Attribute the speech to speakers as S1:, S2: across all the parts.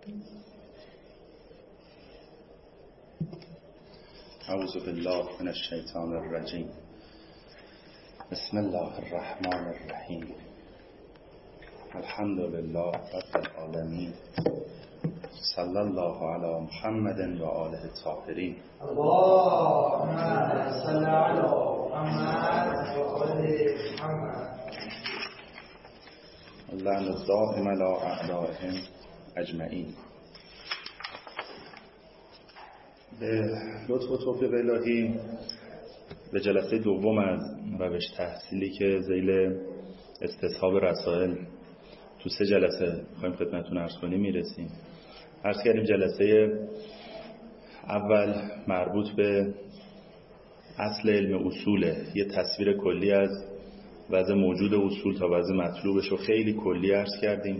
S1: اعوذ بالله من الشیطان الرجیم. بسم الله الرحمن الرحیم. الحمد لله رب العالمین. صلی الله علی محمد و آله الطاهرین.
S2: اللهم صل علی محمد و آل محمد.
S1: اللعن الدائم علی اعدائهم اجمعین. به لطف و توفیق الهی به جلسه دوم از روش تحصیلی که ذیل استصحاب رسائل تو 3 جلسه خواهیم خدمتتون عرض کنیم میرسیم. عرض کردیم جلسه اول مربوط به اصل علم اصوله، یه تصویر کلی از وضع موجود اصول تا وضع مطلوبش رو خیلی کلی عرض کردیم.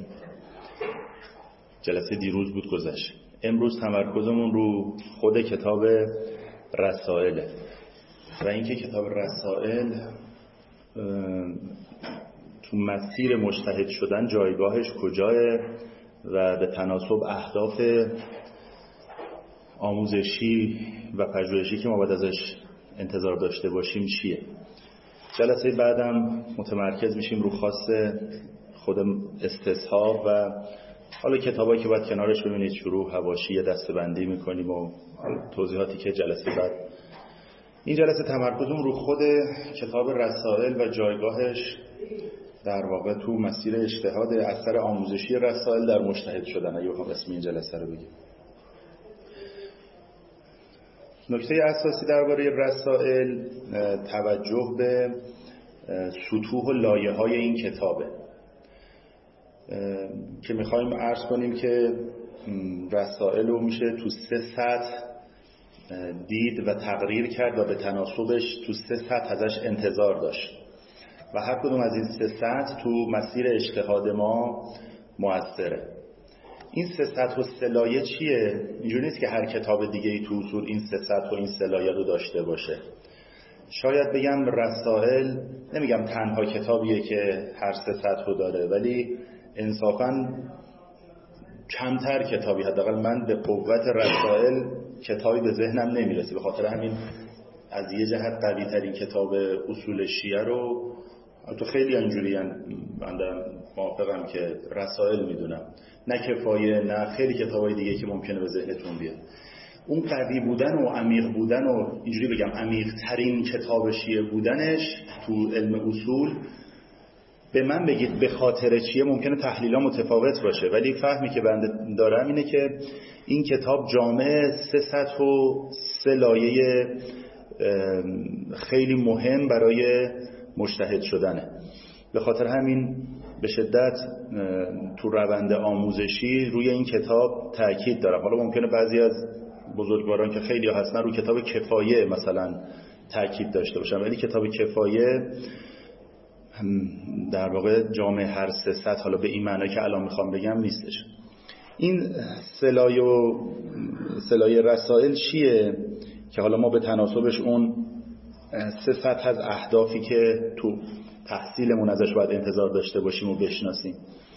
S1: جلسه دیروز بود گذشت. امروز تمرکزمون رو خود کتاب رسائله و اینکه کتاب رسائل تو مسیر مجتهد شدن جایگاهش کجاه و به تناسب اهداف آموزشی و پژوهشی که ما باید ازش انتظار داشته باشیم چیه. جلسه بعدم متمرکز میشیم رو خاص خود استصحاب و حالا کتابایی که باید کنارش ببینید شروع حواشی دسته‌بندی میکنیم و توضیحاتی که جلسه بعد. این جلسه تمرکزم رو خود کتاب رسائل و جایگاهش در واقع تو مسیر اجتهاد اثر آموزشی رسائل در مجتهد شدن، اگه بخوام اسم این جلسه رو بگیم. نکته اساسی درباره رسائل توجه به سطوح و لایه‌های این کتابه که میخوایم عرض کنیم که رسائل رو میشه تو 3 سطح دید و تقریر کرد و به تناسبش تو 3 سطح ازش انتظار داشت و هر کدوم از این 3 سطح تو مسیر اجتهاد ما مؤثره. این 3 سطح و 3 لایه چیه؟ اینجوری نیست که هر کتاب دیگه ای تو اصول این 3 سطح و این 3 لایه رو داشته باشه. شاید بگم رسائل نمیگم تنها کتابیه که هر 3 سطح رو داره، ولی انصافاً کمتر کتابی، حداقل من به قوت رسائل کتابی به ذهنم نمیرسه. به خاطر همین از یه جهت قوی ترین کتاب اصول شیعه رو تو خیلی اینجوریان بنده موافقم که رسائل میدونم، نه کفایه نه خیلی کتابای دیگه که ممکنه به ذهنتون بیاد. اون قوی بودن و عمیق بودن و اینجوری بگم عمیق ترین کتاب شیعه بودنش تو علم اصول، به من بگید به خاطر چیه ممکنه تحلیل‌ها متفاوت باشه، ولی فهمی که بنده دارم اینه که این کتاب جامع 3 سطح و 3 لایه خیلی مهم برای مجتهد شدنه. به خاطر همین به شدت تو روند آموزشی روی این کتاب تاکید دارم. حالا ممکنه بعضی از بزرگواران که خیلی هستن رو کتاب کفایه مثلا تاکید داشته باشن، ولی کتاب کفایه در واقع جامع هر 3 سطح حالا به این معنی که الان میخوام بگم نیستش. این 3 لایه رسائل چیه که حالا ما به تناسبش اون 3 سطح از اهدافی که تو تحصیلمون ازش باید انتظار داشته باشیم و بشناسیم.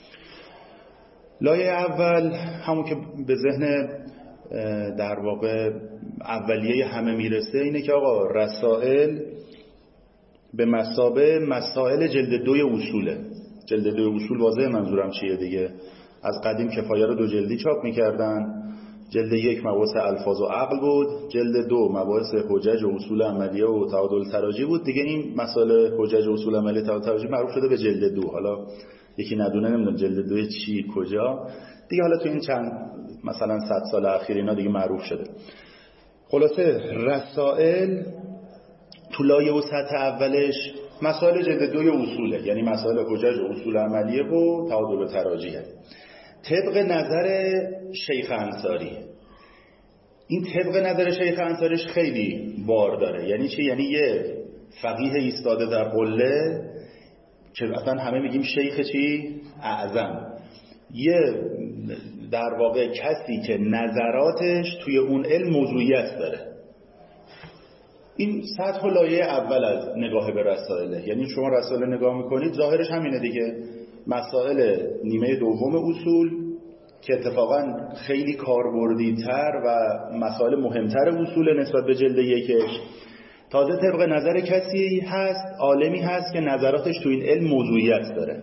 S1: لایه اول همون که به ذهن در واقع اولیه همه میرسه اینه که آقا رسائل به مثابه مسائل جلد 2 اصوله. جلد 2 اصول واضحه منظورم چیه دیگه. از قدیم کفایه رو 2 جلدی چاپ میکردن. جلد 1 مباحث الفاظ و عقل بود، جلد 2 مباحث حجج و اصول عملیه و تعادل تراجی بود. دیگه این مسائل حجج و اصول عملیه تعادل تراجی معروف شده به جلد 2. حالا یکی ندونه نمیدونه جلد 2 چی کجا دیگه، حالا تو این چند مثلا 100 سال اخیر اینا دیگه معروف شده. خلاصه رسائل تو لایه و سطح اولش مسائل جلد 2 اصوله، یعنی مسائل حجج و اصول عملیه و تعادل تراجیه طبق نظر شیخ انصاری. این طبق نظر شیخ انصاریش خیلی بار داره. یعنی چی؟ یعنی یه فقیه ایستاده در قله که اصلا همه میگیم شیخ چی؟ اعظم، یه در واقع کسی که نظراتش توی اون علم موضوعیت داره. این سطح و لایه اول از نگاه به رسائله. یعنی شما رسائل نگاه میکنید ظاهرش همینه دیگه، مسائل نیمه دوم اصول که اتفاقا خیلی کاربردی‌تر و مسائل مهمتر اصول نسبت به جلد یکش. تازه طبق نظر کسی هست، عالمی هست که نظراتش تو این علم موضوعیت داره.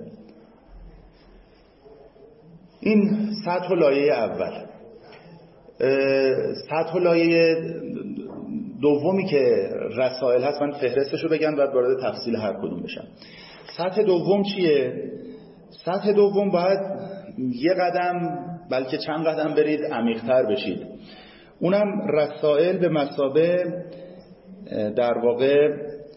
S1: این سطح و لایه اول. سطح و لایه دومی که رسائل هست، من فهرستشو بگم و وارد تفصیل هر کدوم بشم. سطح دوم چیه؟ سطح دوم باید یه قدم بلکه چند قدم برید عمیق‌تر بشید. اونم رسائل به مثابه در واقع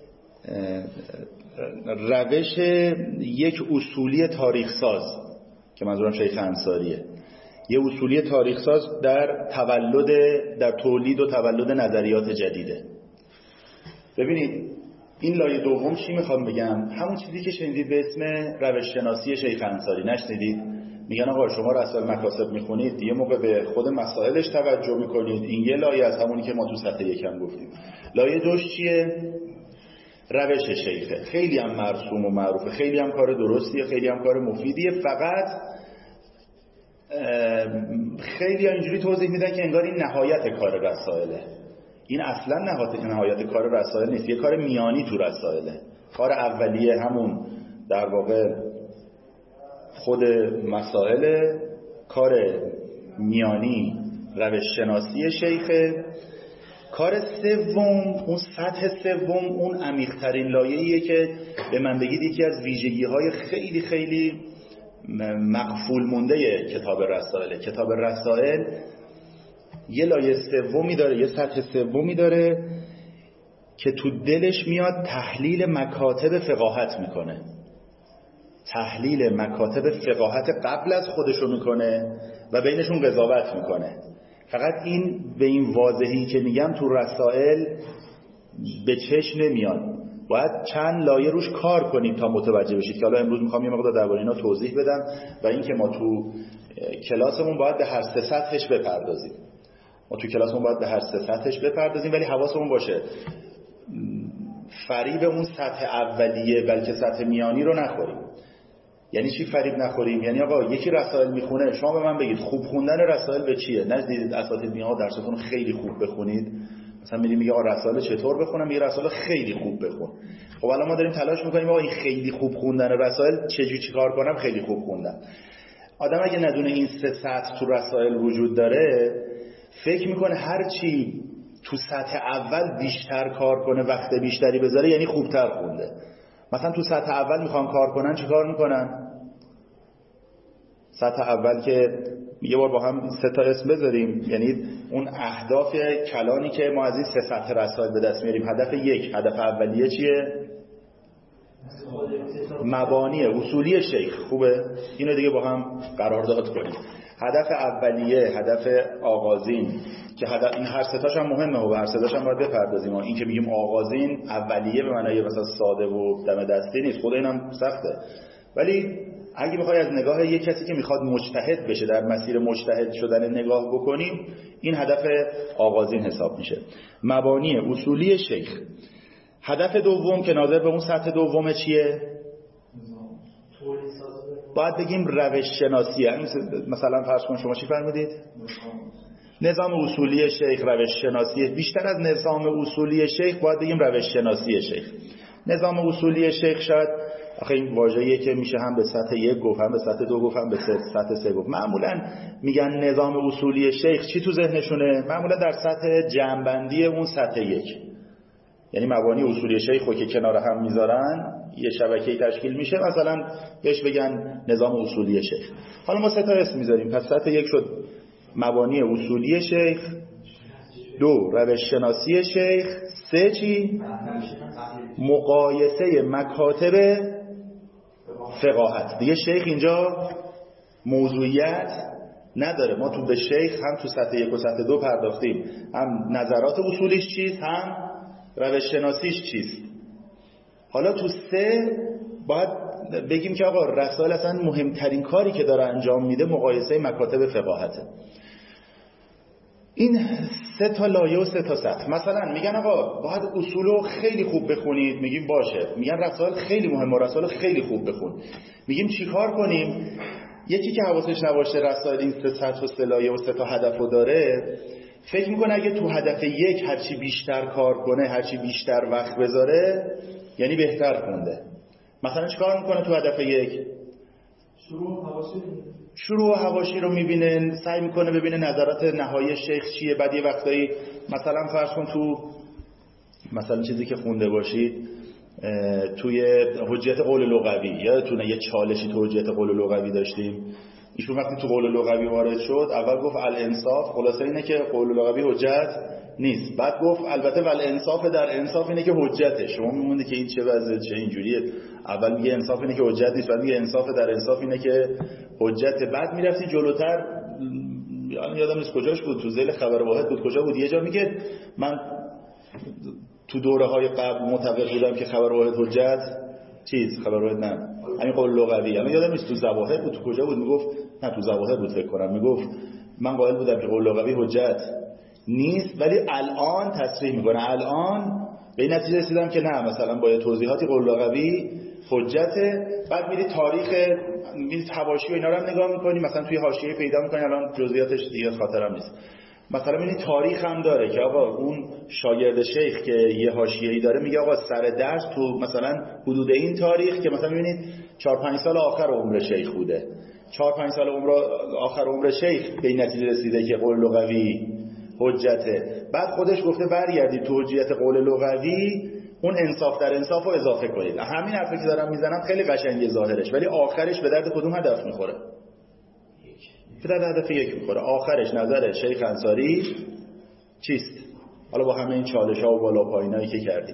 S1: روش یک اصولی تاریخ ساز که منظورم شیخ انصاریه، یه اصولی تاریخ ساز در تولید و تولد نظریات جدیده. ببینید این لایه دوم چی میخوام بگم؟ همون چیزی که شنیدید به اسم روش شناسی شیخ انصاری، نشنیدید؟ میگن آقا شما رسائل مکاسب میخونید، یه موقع به خود مسائلش توجه میکنید. این یه لایه از همونی که ما تو سطح یکم گفتیم. لایه دوش چیه؟ روش شیخه. خیلی هم مرسوم و معروفه، خیلی هم کار درستیه، خیلی هم کار مفیدیه. فقط خیلی ها اینجوری توضیح میدن که انگار این نهایت کار رسائله. این اصلا نهایت کار رسائل نیست، یه کار میانی تو رسائله. کار اولیه همون در واقع خود مسائل، کار میانی روش شناسی شیخه. کار سوم، اون سطح سوم، اون عمیق‌ترین لایه‌ایه که به من بگید یکی از ویژگی‌های خیلی خیلی مغفول مونده کتاب رسائل. کتاب رسائل یه لایه سومی داره، یه سطح سومی داره که تو دلش میاد تحلیل مکاتب فقاهت میکنه. تحلیل مکاتب فقاهت قبل از خودشو میکنه و بینشون قضاوت میکنه. فقط این به این واضحی که میگم تو رسائل به چشم نمیاد. باید چند لایه روش کار کنید تا متوجه بشید که حالا امروز میخوام یه مقدار درباره اینا توضیح بدم و اینکه ما تو کلاسمون باید به هر سه سطحش بپردازیم. ولی حواسمون باشه فریب اون سطح اولیه بلکه سطح میانی رو نخوریم. یعنی چی فریب نخوریم؟ یعنی آقا یکی رسائل میخونه، شما به من بگید خوب خوندن رسائل به چیه؟ نذارید اساتید میاد درستون خیلی خوب بخونید. مثلا میگه آقا رسائل چطور بخونم؟ میگه رسائل خیلی خوب بخون. خب الان ما داریم تلاش میکنیم آقا این خیلی خوب خوندن رسائل چیکار کنم خیلی خوب خوندم. آدم اگه ندونه این سه سطح تو رسائل وجود داره، فکر میکنه هر چی تو سطح اول بیشتر کار کنه، وقت بیشتری بذاره، یعنی خوبتر خونده. مثلا تو سطح اول میخوان کار کنن، چی کار میکنن؟ سطح اول که یه بار با هم سه تا اسم بذاریم، یعنی اون اهداف کلانی که ما از این سه سطح رسائل به دست میاریم. هدف اولیه چیه؟ مبانی اصولی شیخ. خوبه؟ اینو دیگه با هم قرارداد کنیم. هدف اولیه، هدف آغازین که این هر سه تاش هم مهمه و هر سه تاش هم باید بپردازیم. این که میگیم آغازین، اولیه به معنای مثلا ساده و دم دستی نیست، خود اینم سخته. ولی اگه بخوای از نگاه یک کسی که میخواد مجتهد بشه در مسیر مجتهد شدن نگاه بکنیم، این هدف آغازین حساب میشه. مبانی اصولی شیخ. هدف دوم که ناظر به اون سطح دومه چیه؟ باید بگیم روش شناسیه. مثلا فرض کن شما چی فرمودید؟ نظام اصولی شیخ، روش شناسیه. بیشتر از نظام اصولی شیخ باید بگیم روش شناسی شیخ. نظام اصولی شیخ شاید آخه این واژه‌ایه که میشه هم به سطح یک گفت، هم به سطح دو گفت، هم به سطح سه گفت. معمولا میگن نظام اصولی شیخ، چی تو ذهنشونه؟ معمولا در سطح جمع‌بندی اون سطح یک، یعنی مبانی اصولی شیخ رو که کنار هم میذارن یه شبکه‌ای تشکیل میشه، مثلا بهش بگن نظام اصولی شیخ. حالا ما سه تا اسم میذاریم. پس سطح یک شد مبانی اصولی شیخ، دو روش شناسی شیخ، سه چی؟ مقایسه مکاتب فقاهت. دیگه شیخ اینجا موضوعیت نداره. ما تو به شیخ هم تو سطح یک و سطح دو پرداختیم، هم نظرات اصولیش چیست، هم روش شناسیش چیست. حالا تو سه باید بگیم که آقا رسائل اصلا مهمترین کاری که داره انجام میده مقایسه مکاتب فقاهته. این سه تا لایه و سه تا سطح. مثلا میگن آقا باید اصولو خیلی خوب بخونید، میگیم باشه. میگن رسائل خیلی مهمه، رسائل خیلی خوب بخون. میگیم چیکار کنیم؟ یکی که حواسش نباشه رسائل این 3 سطح و 3 لایه و 3 تا هدفو داره، فکر میکنه اگه تو هدف 1 هرچی بیشتر کار کنه، هرچی بیشتر وقت بذاره، یعنی بهتر خونده. مثلا چیکار میکنه تو هدف 1؟ شروع و حواشی رو میبینه، سعی میکنه ببینه نظرات نهایی شیخ چیه. بعد یه وقتایی مثلا فرض کن تو مثلا چیزی که خونده باشید توی حجیت قول لغوی، یادتونه یه چالشی تو حجیت قول لغوی داشتیم. ایشون وقتی تو قول لغوی وارد شد اول گفت الانصاف، خلاصه اینه که قول لغوی حجت نیست. بعد گفت البته والانصاف در انصاف اینه که حجته. شما میمونید که این چه وضعه، چه اینجوریه. اول میگه انصاف اینه که حجت نیست، بعد میگه انصاف در انصاف اینه که حجته. بعد میرفتی جلوتر، یادم نیست کجاش بود، تو ذیل خبر واحد بود کجا بود، یه جا میگه من تو دوره‌های قبل معتقد بودم که خبر واحد حجت خبر واحد نه، همین قول لغوی. الان یادم نیست تو ظواهر بود تو کجا بود، میگفت نه تو ظواهر بود فکر کنم، میگفت من قائل بودم که قول لغوی حجت نیست، ولی الان تصریح میکنه، الان به این نتیجه رسیدم که نه، مثلا با توضیحاتی قول لغوی حجته. بعد میری تاریخ، میری حواشی و اینا رو هم نگاه میکنی، مثلا توی حاشیه پیدا میکنی، الان جزئیاتش دیگه خاطرم نیست، مثلا این تاریخ هم داره که آقا اون شاگرد شیخ که یه حاشیه‌ای داره میگه آقا سر درس تو مثلا حدود این تاریخ که مثلا میبینید 4-5 سال آخر عمر شیخ بوده، 4-5 سال آخر عمر شیخ به این نتیجه رسیده که قول لغوی حجته. بعد خودش گفته برگردید تو حجیت قول لغوی اون انصاف در انصاف رو اضافه کنید. همین حرفی که دارم میزنم خیلی قشنگه ظاهرش، ولی آخرش به درد کدوم هدف میخوره؟ به درد هدف 1 میخوره. آخرش نظر شیخ انصاری چیست؟ حالا با همه این چالش‌ها و بالا پایینایی که کردیم.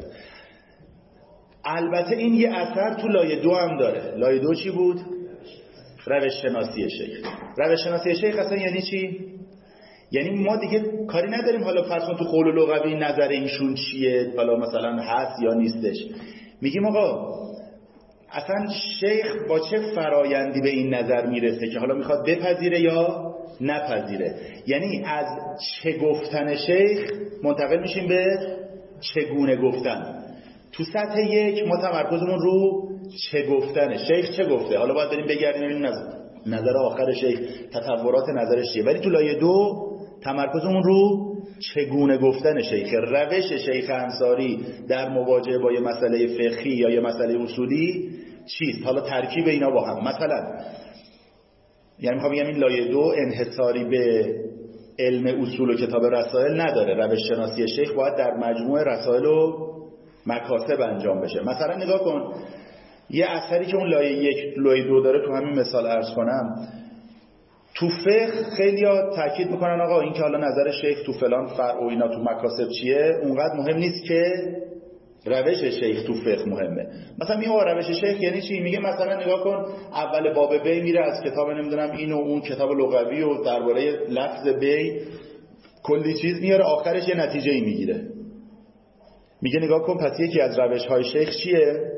S1: البته این یه اثر تو لایه 2 هم داره. لایه 2 چی بود؟ روش شناسی شیخ. روش شناسی شیخ اصلا یعنی چی؟ یعنی ما دیگه کاری نداریم حالا فرض کن تو قول لغوی نظر ایشون چیه، حالا مثلا هست یا نیستش. میگیم آقا اصلا شیخ با چه فرایندی به این نظر میرسه که حالا میخواد بپذیره یا نپذیره. یعنی از چه گفتن شیخ منتقل میشیم به چگونه گفتن. تو سطح 1 ما تمرکزمون رو چه گفتنه، شیخ چه گفته، حالا باید بریم بگردیم ببینیم نظر آخر شیخ، تطورات نظرش چیه. ولی تو لایه 2 تمرکزمون رو چگونه گفتن شیخ، روش شیخ انصاری در مواجهه با یه مسئله فقهی یا یه مسئله اصولی چیست. حالا ترکیب اینا با هم، مثلا یعنی میخوام بگم این لایه 2 انحصاری به علم اصول و کتاب رسائل نداره. روش شناسی شیخ باید در مجموع رسائل و مکاسب انجام بشه. مثلا نگاه کن یه اثری که اون لایه 1 لایه 2 داره، تو همین مثال عرض کنم. تو فقه خیلی‌ها تاکید میکنن آقا این که حالا نظر شیخ تو فلان فرع و اینا تو مکاسب چیه اونقدر مهم نیست که روش شیخ تو فقه مهمه. مثلا میگه روش شیخ یعنی چی؟ میگه مثلا نگاه کن اول باب بی میره از کتاب نمیدونم این و اون کتاب لغوی و درباره لفظ بی کلی چیز میاره، آخرش یه نتیجه‌ای میگیره. میگه نگاه کن پس یکی از روش‌های شیخ چیه؟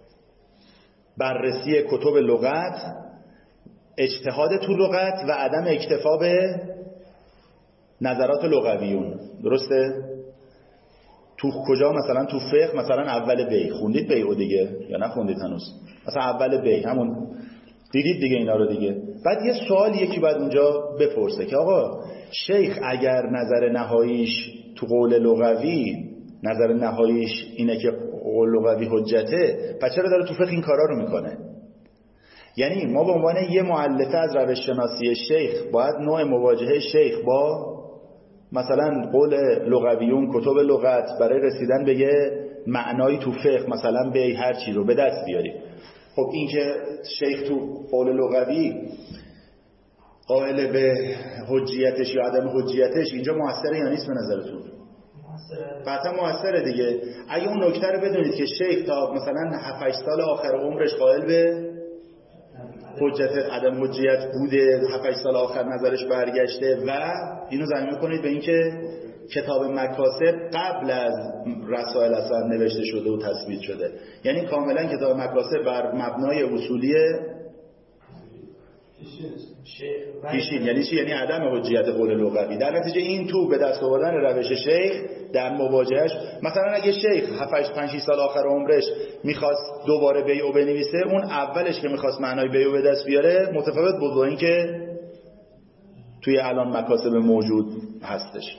S1: بررسی کتب لغت، اجتهاد تو لغت و عدم اکتفا به نظرات لغویون. درسته؟ تو کجا؟ مثلا تو فقه مثلا اول بی خوندید بیعو دیگه یا نخوندید هنوز؟ مثلا اول بی همون دیدید دیگه اینا رو دیگه. بعد یه سوال یکی بعد اونجا بپرسه که آقا شیخ اگر نظر نهاییش تو قول لغوی نظر نهاییش اینه که قول لغوی حجته، پس چرا داره تو فقه این کارا رو میکنه؟ یعنی ما به عنوان یه مؤلفه از روش شناسی شیخ باید نوع مواجهه شیخ با مثلا قول لغویون کتب لغت برای رسیدن به یه معنایی تو فقه مثلا به هر چی رو به دست بیاریم. خب این که شیخ تو قول لغوی قائل به حجیتش یا عدم حجیتش اینجا موثره یا نیست به نظرتون؟ قطعا موثره دیگه. اگه اون نکته رو بدونید که شیخ تا مثلا 7-8 سال آخر عمرش قائل به حجت عدم حجیت بوده، 7-8 سال آخر نظرش برگشته و اینو زمین کنید به اینکه کتاب مکاسب قبل از رسائل اصلا نوشته شده و تثبیت شده. یعنی کاملا کتاب مکاسب بر مبنای اصولی پیشین یعنی چی؟ یعنی عدم حجیت قول لغوی. در نتیجه این تو به دست آوردن روش شیخ در مواجهش، مثلا اگه شیخ 5-6 سال آخر عمرش میخواست دوباره بیعو بنویسه، اون اولش که میخواست معنای بیعو به دست بیاره متفاوت بود با این که توی الان مکاسب موجود هستش.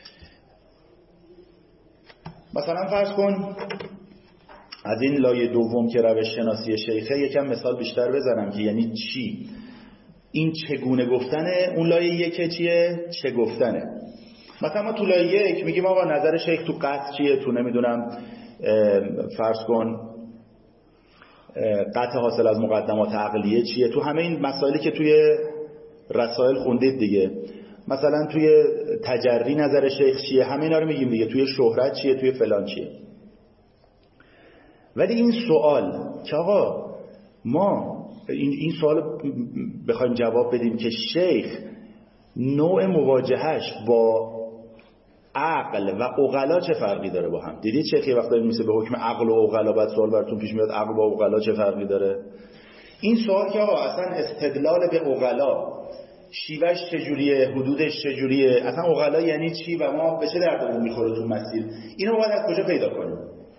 S1: مثلا فرض کن از این لایه دوم که روش شناسی شیخه یکم مثال بیشتر بزنم که یعنی چی این چگونه گفتنه، اون لایه یک چیه چه گفتنه. مثلا ما تو لایه یک میگیم آقا نظر شیخ تو قطع چیه، تو نمیدونم فرض کن قطع حاصل از مقدمات عقلیه چیه، تو همه این مسائلی که توی رسائل خوندید دیگه. مثلا توی تجری نظر شیخ چیه، همه اینا رو میگیم دیگه. توی شهرت چیه، توی فلان چیه. ولی این سوال که آقا ما این سوال بخوایم جواب بدیم که شیخ نوع مواجهش با عقل و عقلا چه فرقی داره با هم. دیدید شیخ یه وقتا میشه به حکم عقل و عقلا بعد سوال براتون پیش میاد عقل و عقلا چه فرقی داره. این سوال که آقا اصلا استدلال به عقلا شیوهش چجوریه، حدودش چجوریه، اصلا عقلا یعنی چی و ما به چه دردمون میخوره تو مسیر، اینو باید از کجا پیدا کنیم؟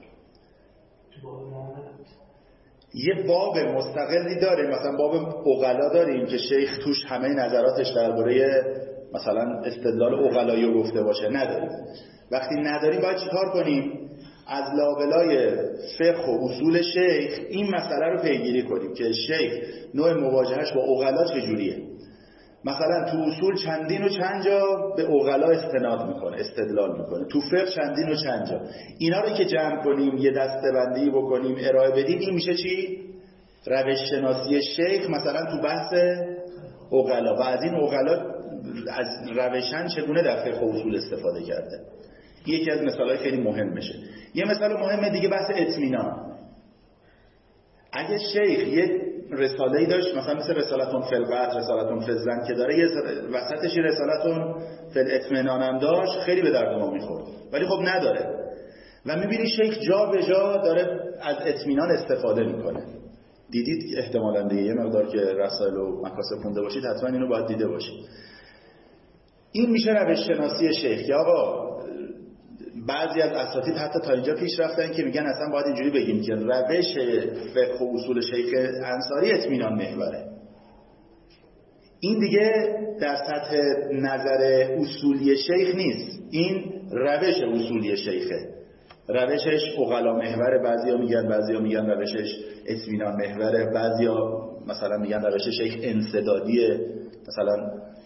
S1: یه باب مستقلی داره، مثلا باب عقلا داریم که شیخ توش همه نظراتش درباره مثلا استدلال عقلایی رو گفته باشه، نداریم. وقتی نداریم باید چیکار کنیم؟ از لابلای فقه و اصول شیخ این مسئله رو پیگیری کنیم که شیخ نوع مواجهش با عقلا چجوریه. مثلا تو اصول چندین و چند جا به عقلا استناد میکنه، استدلال میکنه، تو فقه چندین و چند جا. اینا رو که جمع کنیم یه دسته‌بندی بکنیم ارائه بدیم، این میشه چی؟ روش شناسی شیخ مثلا تو بحث عقلا و از این عقلا از روشن چگونه در فقه و اصول استفاده کرده. یکی از مثالهای خیلی مهمشه. یه مثال مهم دیگه بحث اطمینان. اگه شیخ یه رساله‌ای داشت مثلا مثل رسالتون فی القطع، رسالتون فی الظن که داره، یه وسطش رسالتون فی الاطمینان هم داشت، خیلی به درد ما میخورد. ولی خب نداره و میبینی شیخ جا به جا داره از اطمینان استفاده میکنه. دیدید احتمالاً دیگه یه مقدار که رسائل و مکاسب خونده باشید حتما اینو باید دیده باشید. این میشه روش شناسی شیخ که آقا بعضی از اساتید حتی تا اینجا پیش رفتن که میگن اصلا باید اینجوری بگیم که روش فقه و اصول شیخ انصاری اطمینان محوره. این دیگه در سطح نظر اصولی شیخ نیست، این روش اصولی شیخه. روشش عقلا محوره، بعضیا میگن روشش اطمینان محوره، بعضیا مثلا میگن روش شیخ انسدادیه. مثلا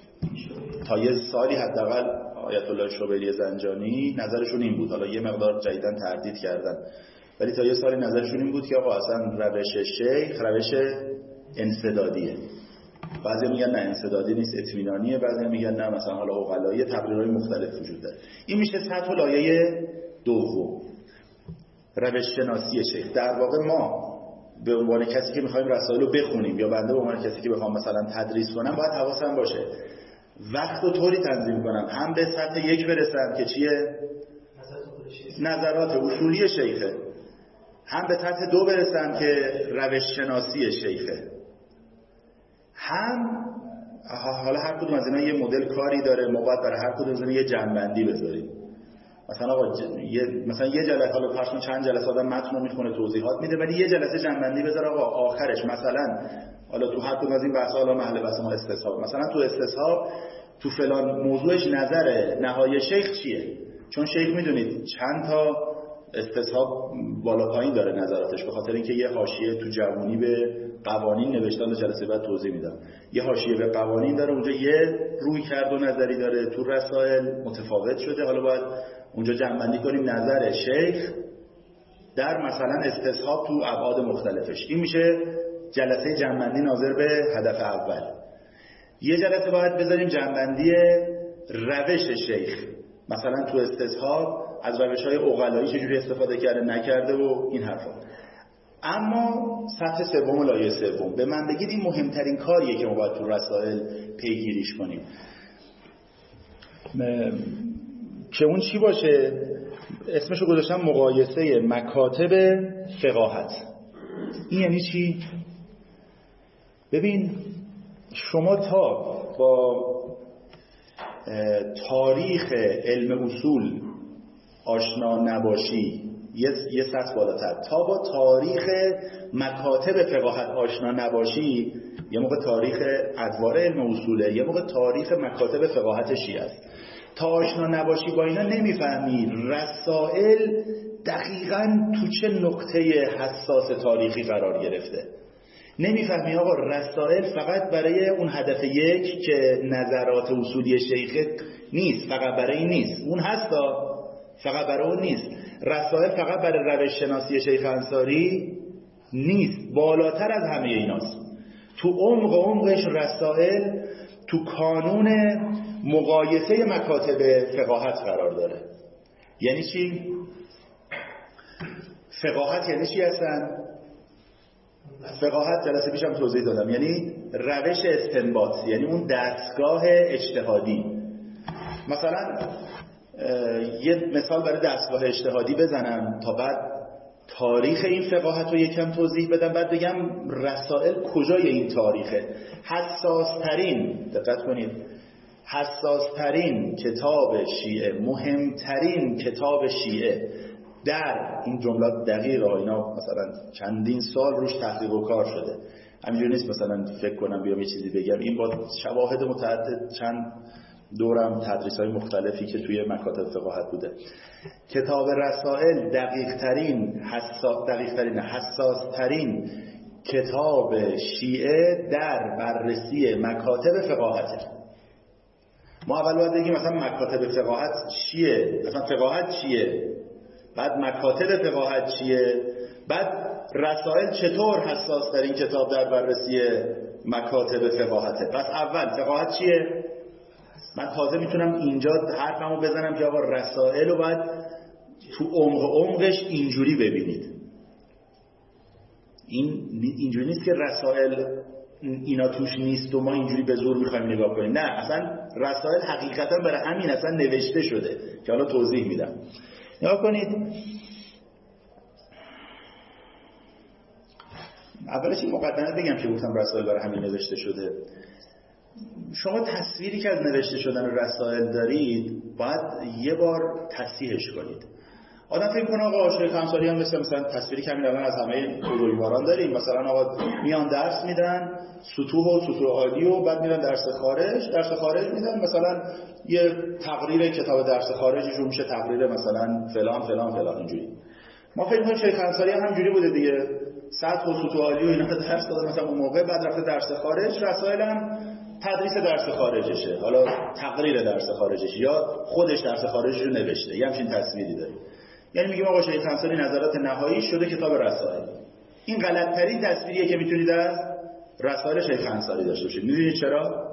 S1: تا یه سالی حداقل آیت الله شبیری زنجانی نظرشون این بود، حالا یه مقدار جدیداً تردید کردن، ولی تا یه سالی نظرشون این بود که آقا اصلا روش شیخ روش انسدادیه. بعضی میگن نه انسدادی نیست اطمینانیه، بعضی میگن نه مثلا حالا عقلایی، تقریرهای مختلف وجود داره. این میشه سطح لایه دوم، روش شناسی شیخ. در واقع ما به عنوان کسی که میخوایم رسائل رو بخونیم یا بنده به عنوان کسی که بخوام مثلا تدریس کنم باید حواسم باشه وقت رو طوری تنظیم کنم هم به سطح یک برسم که چیه؟ نظرات اصولی شیخه، هم به سطح دو برسم که روش شناسی شیخه، هم حالا هر کدوم از اینا یه مدل کاری داره، ما باید برای هر کدوم از اینا یه جنبندی بذاریم. مثلا آقا مثلا یه جلسه، حالا فرض چند جلسه آدم متن رو میخونه توضیحات میده، ولی یه جلسه جنبندی بذار آقا آخرش مثلا حالا تو هر کدوم از این بحث‌ها، حالا محل بحث ما استصحاب، مثلا تو استصحاب تو فلان موضوعش نظر نهایی شیخ چیه؟ چون شیخ میدونید چند تا استصحاب بالا پایین داره نظراتش، به خاطر اینکه یه حاشیه تو جوونی به قوانین نوشتن، جلسه بعد توضیح میدم. یه حاشیه به قوانین داره، اونجا یه روی کرد و نظری داره، تو رسائل متفاوت شده. حالا باید اونجا جمع‌بندی کنیم نظر شیخ در مثلا استصحاب تو ابعاد مختلفش. این میشه جلسه جمع‌بندی ناظر به هدف اول. یه جلسه باید بذاریم جمع‌بندی روش شیخ، مثلا تو استصحاب از روش‌های عقلایی چجوری استفاده کرده نکرده و این حرفا. اما سطح سوم و لایه سوم به من بگید این مهمترین کاریه که ما باید تو رسائل پیگیریش کنیم که اون چی باشه؟ اسمشو گذاشتم مقایسه مکاتب فقاهت. این یعنی چی؟ ببین شما تا با تاریخ علم اصول آشنا نباشی، یه سطح بالاتر، تا با تاریخ مکاتب فقاهت آشنا نباشی، یه موقع تاریخ ادوار علم اصوله، یه موقع تاریخ مکاتب فقاهت شیعه است. تا آشنا نباشی با اینا نمیفهمی رسائل دقیقاً تو چه نقطه حساس تاریخی قرار گرفته. نمیفهمی آقا رسائل فقط برای اون هدف یک که نظرات اصولی شیخ نیست، فقط برای این نیست، اون هستا، فقط برای اون نیست. رسائل فقط برای روش شناسی شیخ انصاری نیست، بالاتر از همه ایناست. تو عمقش رسائل تو کانون مقایسه مکاتب فقاهت قرار داره. یعنی چی؟ فقاهت یعنی چی هستن؟ فقاهت جلسه پیشم توضیح دادم، یعنی روش استنباط، یعنی اون دستگاه اجتهادی. مثلا یه مثال برای دستگاه اجتهادی بزنم تا بعد تاریخ این فقاهت رو یکم توضیح بدم، بعد بگم رسائل کجای این تاریخه. حساسترین، دقت کنید، حساسترین کتاب شیعه، مهمترین کتاب شیعه در این جملات دقیقه، اینا مثلا چندین سال روش تحقیق و کار شده، همینجوری نیست مثلا فکر کنم بیام یه چیزی بگم. این با شواهد متعدد، چند دورم تدریس‌های مختلفی که توی مکاتب فقاهت بوده. کتاب رسائل دقیق‌ترین حساس‌ترین کتاب شیعه در بررسی مکاتب فقاهته. ما اول باید بگیم مثلا مکاتب فقاهت چیه، مثلا فقاهت چیه، بعد مکاتب فقاهت چیه، بعد رسائل چطور حساس‌ترین کتاب در بررسی مکاتب فقاهته. پس اول فقاهت چیه؟ من تازه میتونم اینجا حرفمو بزنم که آقا رسائل رو باید تو عمقش اینجوری ببینید. اینجوری نیست که رسائل اینا توش نیست و ما اینجوری به زور میخوایم نگاه کنیم. نه، اصلا رسائل حقیقتا برای همین اصلا نوشته شده که حالا توضیح میدم. نگاه کنید، اولش این مقدمه بگم که گفتم رسائل برای همین نوشته شده. شما تصویری که از نوشته شدن رسائل دارید باید یه بار تصحیحش کنید. آدم فکر کنه آقا شیخ انصاری هم مثلا تصویری که همین الان از همه بزرگواران داریم، مثلا آقا میان درس میدن سطوح عالی و بعد میرن درس خارج میدن، مثلا یه تقریر کتاب درس خارجشون میشه تقریر مثلا فلان فلان فلان. اینجوری ما فکر کنیم شیخ انصاری هم همینجوری بوده دیگه، سطح و سطوح عالی و اینا درس داده مثلا اون موقع، بعد رفته درس خارج. رسائل هم تدریس درس خارجشه، حالا تقریر درس خارجشه یا خودش درس خارجش رو نوشته، یه همچین تصویری داره. یعنی میگیم آقا شیخ انصاری نظرات نهایی شده کتاب رسائل. این غلط‌ترین تصویریه که میتونید از رسائل شیخ انصاری داشته باشید. میدونید چرا؟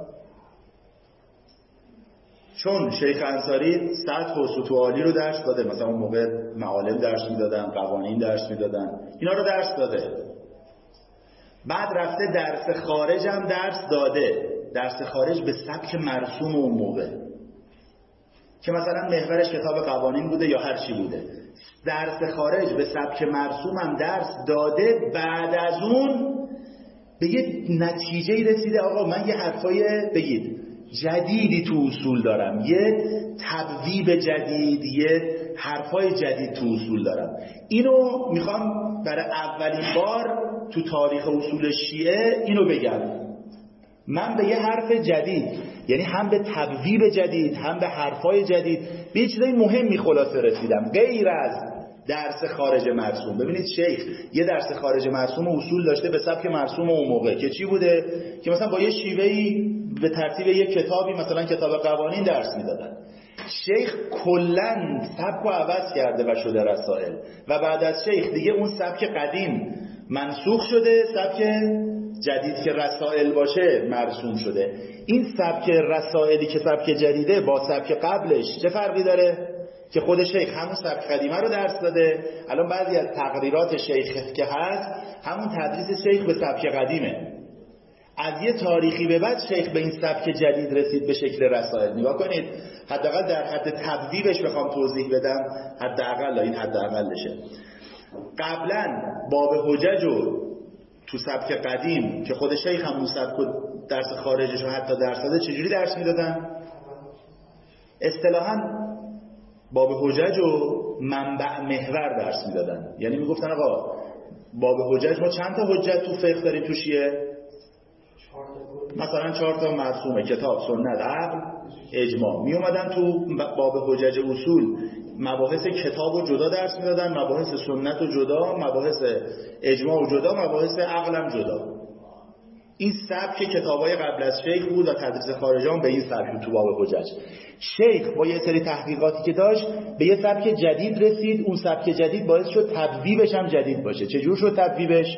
S1: چون شیخ انصاری سطح و سطوح عالی رو درس داده، مثلا اون موقع معالم درس میدادن، قوانین درس میدادن، اینا رو درس داده. بعد رفته درس خارج هم درس داده، درس خارج به سبک مرسوم اون موقع که مثلا محورش کتاب قوانین بوده یا هر چی بوده. درس خارج به سبک مرسوم هم درس داده، بعد از اون به یه نتیجه رسیده آقا من یه حرفای بگید جدیدی تو اصول دارم، یه تبویب جدید، یه حرفای جدید تو اصول دارم. اینو میخوام برای اولین بار تو تاریخ اصول شیعه اینو بگم. من به یه حرف جدید، یعنی هم به تبویب جدید هم به حرفای جدید، به یه چیزای مهمی خلاصه رسیدم غیر از درس خارج مرسوم. ببینید شیخ یه درس خارج مرسوم اصول داشته به سبک مرسوم اون موقع که چی بوده؟ که مثلا با یه شیوهی به ترتیب یک کتابی، مثلا کتاب قوانین درس میدادن. شیخ کلن سبک رو عوض کرده و شده رسائل، و بعد از شیخ دیگه اون سبک قدیم منسوخ شده، سبک جدید که رسائل باشه مرسوم شده. این سبک رسائلی که سبک جدیده با سبک قبلش چه فرقی داره؟ که خود شیخ همون سبک قدیمه رو درس داده. الان بعضی از تقریرات شیخ که هست همون تدریس شیخ به سبک قدیمه. از یه تاریخی به بعد شیخ به این سبک جدید رسید به شکل رسائل. نگاه کنید، حداقل در حد تبویبش بخوام توضیح بدم، حداقل این حداقلشه. قبلا باب حجج رو تو سبک قدیم که خود شیخ هم اون سبک درس خارجش رو حتی درس داده چجوری درس میدادن؟ اصطلاحاً باب حجج و منبع محور درس میدادن. یعنی میگفتن آقا باب حجج ما چند تا حجت تو فقه داریم تو شیعه؟ مثلا 4 تا مرسومه، کتاب، سنت، عقل، اجماع. می اومدن تو باب حجج اصول مباحث کتاب و جدا درس میدادن، مباحث سنت و جدا، مباحث اجماع و جدا، مباحث عقل هم جدا. این سبک کتابای قبل از شیخ بود و تدریس خارجی هم به این سبک تو باب حجج. شیخ با یه سری تحقیقاتی که داشت به یه سبک جدید رسید. اون سبک جدید باعث شد تبویبش هم جدید باشه. چجور شد تبویبش؟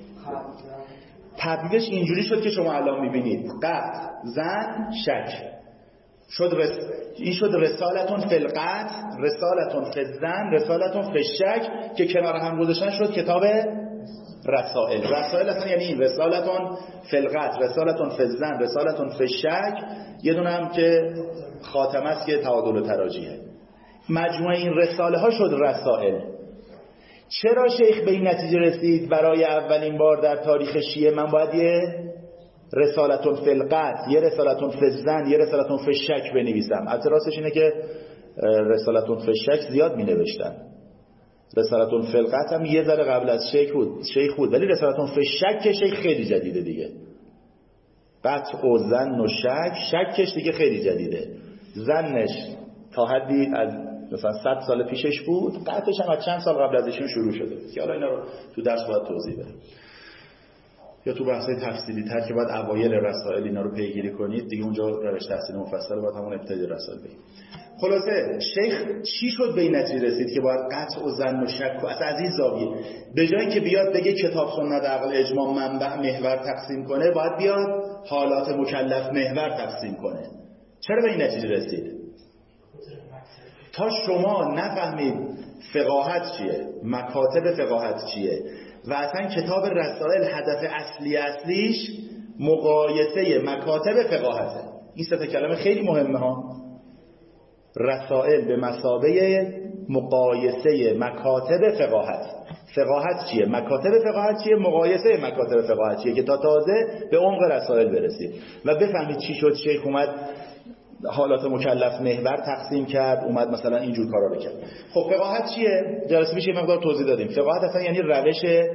S1: تبویبش اینجوری شد که شما الان میبینید قطع، ظن، شک شد. این شد رسالتون فی القطع، رسالتون فی الظن، رسالتون فی الشک که کنار هم گذاشتن شد کتاب رسائل. رسائل اصلا یعنی این رسالتون فی القطع، رسالتون فی الظن، رسالتون فی الشک، یه دونه هم که خاتمه است که تعادل و تراجیحه. مجموعه این رساله ها شد رسائل. چرا شیخ به این نتیجه رسید برای اولین بار در تاریخ شیعه من باید یه رسالتون فی القطع، یه رسالتون فی الظن، یه رسالتون فی الشک بنویسم؟ اعتراضش اینه که رسالتون فی الشک زیاد می نوشتن. رسالتون فی القطع هم یه ذره قبل از شیخ بود، ولی رسالتون فی الشک شیخ خیلی جدیده دیگه. قطع و ظن و شک، شکش دیگه خیلی جدیده. ظنش تا حدی از مثلا 100 سال پیشش بود، قطعش هم از چند سال قبل ازشون شروع شده که حالا اینا رو تو درس باید توضیح بدم، یا تو بحث‌های تفصیلی تر که باید اوایل رسائل اینا رو پیگیری کنید دیگه، اونجا روش تحصیل مفصل رو باید همون ابتدای رسائل بگیم. خلاصه شیخ چی شد به این نتیجه رسید که باید قطع و ظن و شک و از این زاویه به جای اینکه بیاد بگه کتاب، سنت، عقل، اجماع، منبع، محور تقسیم کنه، باید بیاد حالات مکلف محور تقسیم کنه. چرا به این نتیجه رسید؟ تا شما نفهمید فقاهت چیه، مکاتب فقاهت چیه و اصلا کتاب رسائل هدف اصلیش مقایسه مکاتب فقاهته. این سه تا کلمه خیلی مهمه ها. رسائل به مثابه مقایسه مکاتب فقاهت. فقاهت چیه، مکاتب فقاهت چیه، مقایسه مکاتب فقاهت چیه، که تا تازه به عمق رسائل برسید و بفهمید چی شد شیخ اومد حالات مکلف محور تقسیم کرد، اومد مثلا اینجور کارا رو کرد. خب فقاهت چیه؟ جلسه پیش یه مقدار توضیح دادیم. فقاهت اصلا یعنی روش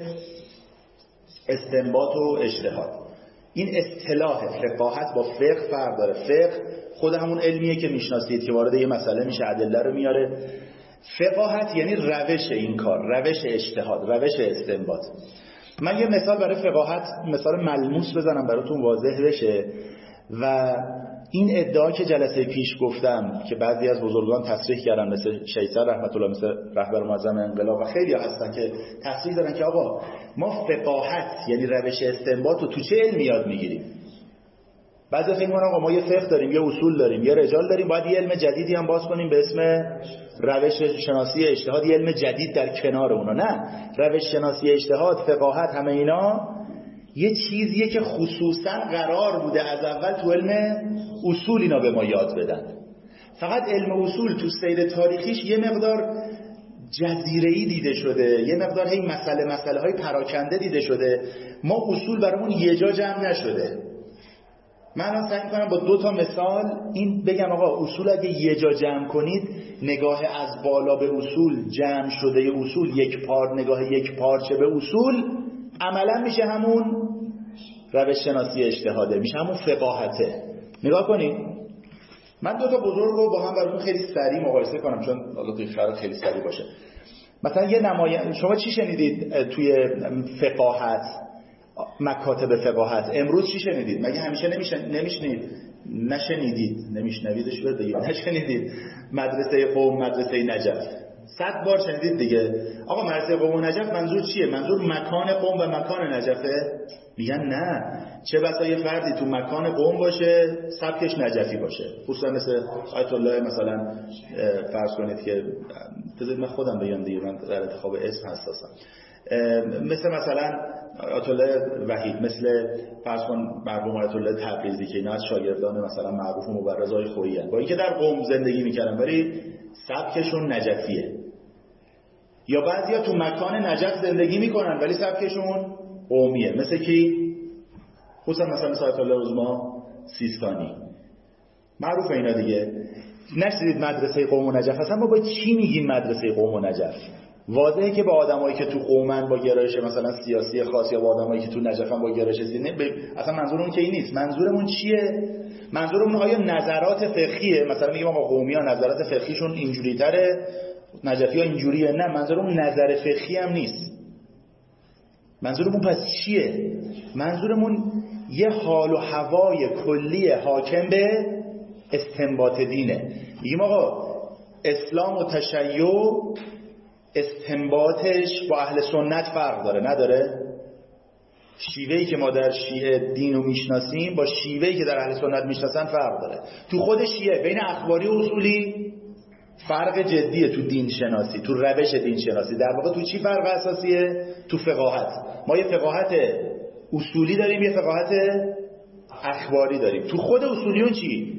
S1: استنباط و اجتهاد. این اصطلاح فقاهت با فقه فرق داره. فقه خود همون علمیه که میشناسید که وارد یه مسئله میشه، ادله رو میاره. فقاهت یعنی روش این کار، روش اجتهاد، روش استنباط. من یه مثال برای فقاهت، مثال ملموس بزنم براتون واضح بشه. و این ادعا که جلسه پیش گفتم که بعضی از بزرگان تصریح کردن، مثل شیطان رحمت الله، مثل رهبر معظم انقلاب و خیلی هستن که تصریح دادن که آقا ما فقاهت یعنی روش استنباط رو تو چه علمی یاد میگیریم؟ بعضی فکر می‌کنن آقا ما یه فقه داریم، یه اصول داریم، یه رجال داریم، باید یه علم جدیدی هم باز کنیم به اسم روش شناسی اجتهاد، یه علم جدید در کنار اونا. نه، روش شناسی اجتهاد، فقاهت، همه اینا یه چیزیه که خصوصا قرار بوده از اول تو علم اصول اینا به ما یاد بدن. فقط علم اصول تو سیر تاریخیش یه مقدار جزیره‌ای دیده شده، یه مقدار هی مسئله های پراکنده دیده شده. ما اصول برامون یه جا جمع نشده. من الان سعی می‌کنم با 2 تا مثال این بگم آقا اصول اگه یه جا جمع کنید، نگاه از بالا به اصول، جمع شده اصول، نگاه یک پارچه به اصول، عملا میشه همون روش شناسی اجتهاده، میشه همون فقاهته. نگاه کنید، من 2 تا بزرگ رو با هم براتون خیلی سریع مقایسه کنم چون حالا توی قرار خیلی سریع باشه. مثلا یه شما چی شنیدید توی فقاهت، مکاتب فقاهت؟ امروز چی شنیدید؟ مگه همیشه نشنیدیدش رو بگید، نشنیدید مدرسه قوم، مدرسه نجف 100 بار شنیدید دیگه. آقا مدرسه قوم و نجف منظور چیه؟ منظور مکان قوم و مکان نجفه؟ میگن نه، چه بسا یه فردی تو مکان قوم باشه سبکش نجفی باشه. خصوصا مثل آیت الله، مثلا فرض کنید که بذارید من خودم بگم دیگه، من در انتخاب اسم حساسم، مثلا آیت الله وحید، مثل فرض کن مرحوم آیت الله تبریزی که اینا از شاگردان مثلا معروف و مبرزای خویی ان، با اینکه در قم زندگی میکردن ولی سبکشون نجفیه. یا بعضیا تو مکان نجف زندگی میکنن ولی سبکشون قومیه. مثل کی؟ خصوصا مثلا آیت الله عظما سیستانی، معروف اینا دیگه. نشدید مدرسه قوم و نجف؟ اصلا ما با چی میگیم مدرسه قوم و نجف؟ واضحه که با آدمایی که تو قومن با گرایش مثلا سیاسی خاص، یا با آدمایی که تو نجفن با گرایش دینی، اصلا منظورمون که این نیست. منظورمون چیه؟ منظورمون آیا نظرات فقهیه؟ مثلا میگیم آقا قومی‌ها نظرات فقهیشون اینجوری تره، نجفی‌ها اینجوریه. نه، منظورمون نظر فقهی هم نیست. منظورمون پس چیه؟ منظورمون یه حال و هوای کلی حاکم به استنباط دینه. میگیم آقا اسلام و تشیع استنباطش با اهل سنت فرق داره، نداره؟ شیوهی که ما در شیعه دینو میشناسیم با شیوهی که در اهل سنت میشناسن فرق داره. تو خود شیعه بین اخباری و اصولی فرق جدیه، تو دین شناسی، تو روش دین شناسی. در واقع تو چی فرق اساسیه؟ تو فقاهت. ما یه فقاهت اصولی داریم، یه فقاهت اخباری داریم. تو خود اصولیون چی؟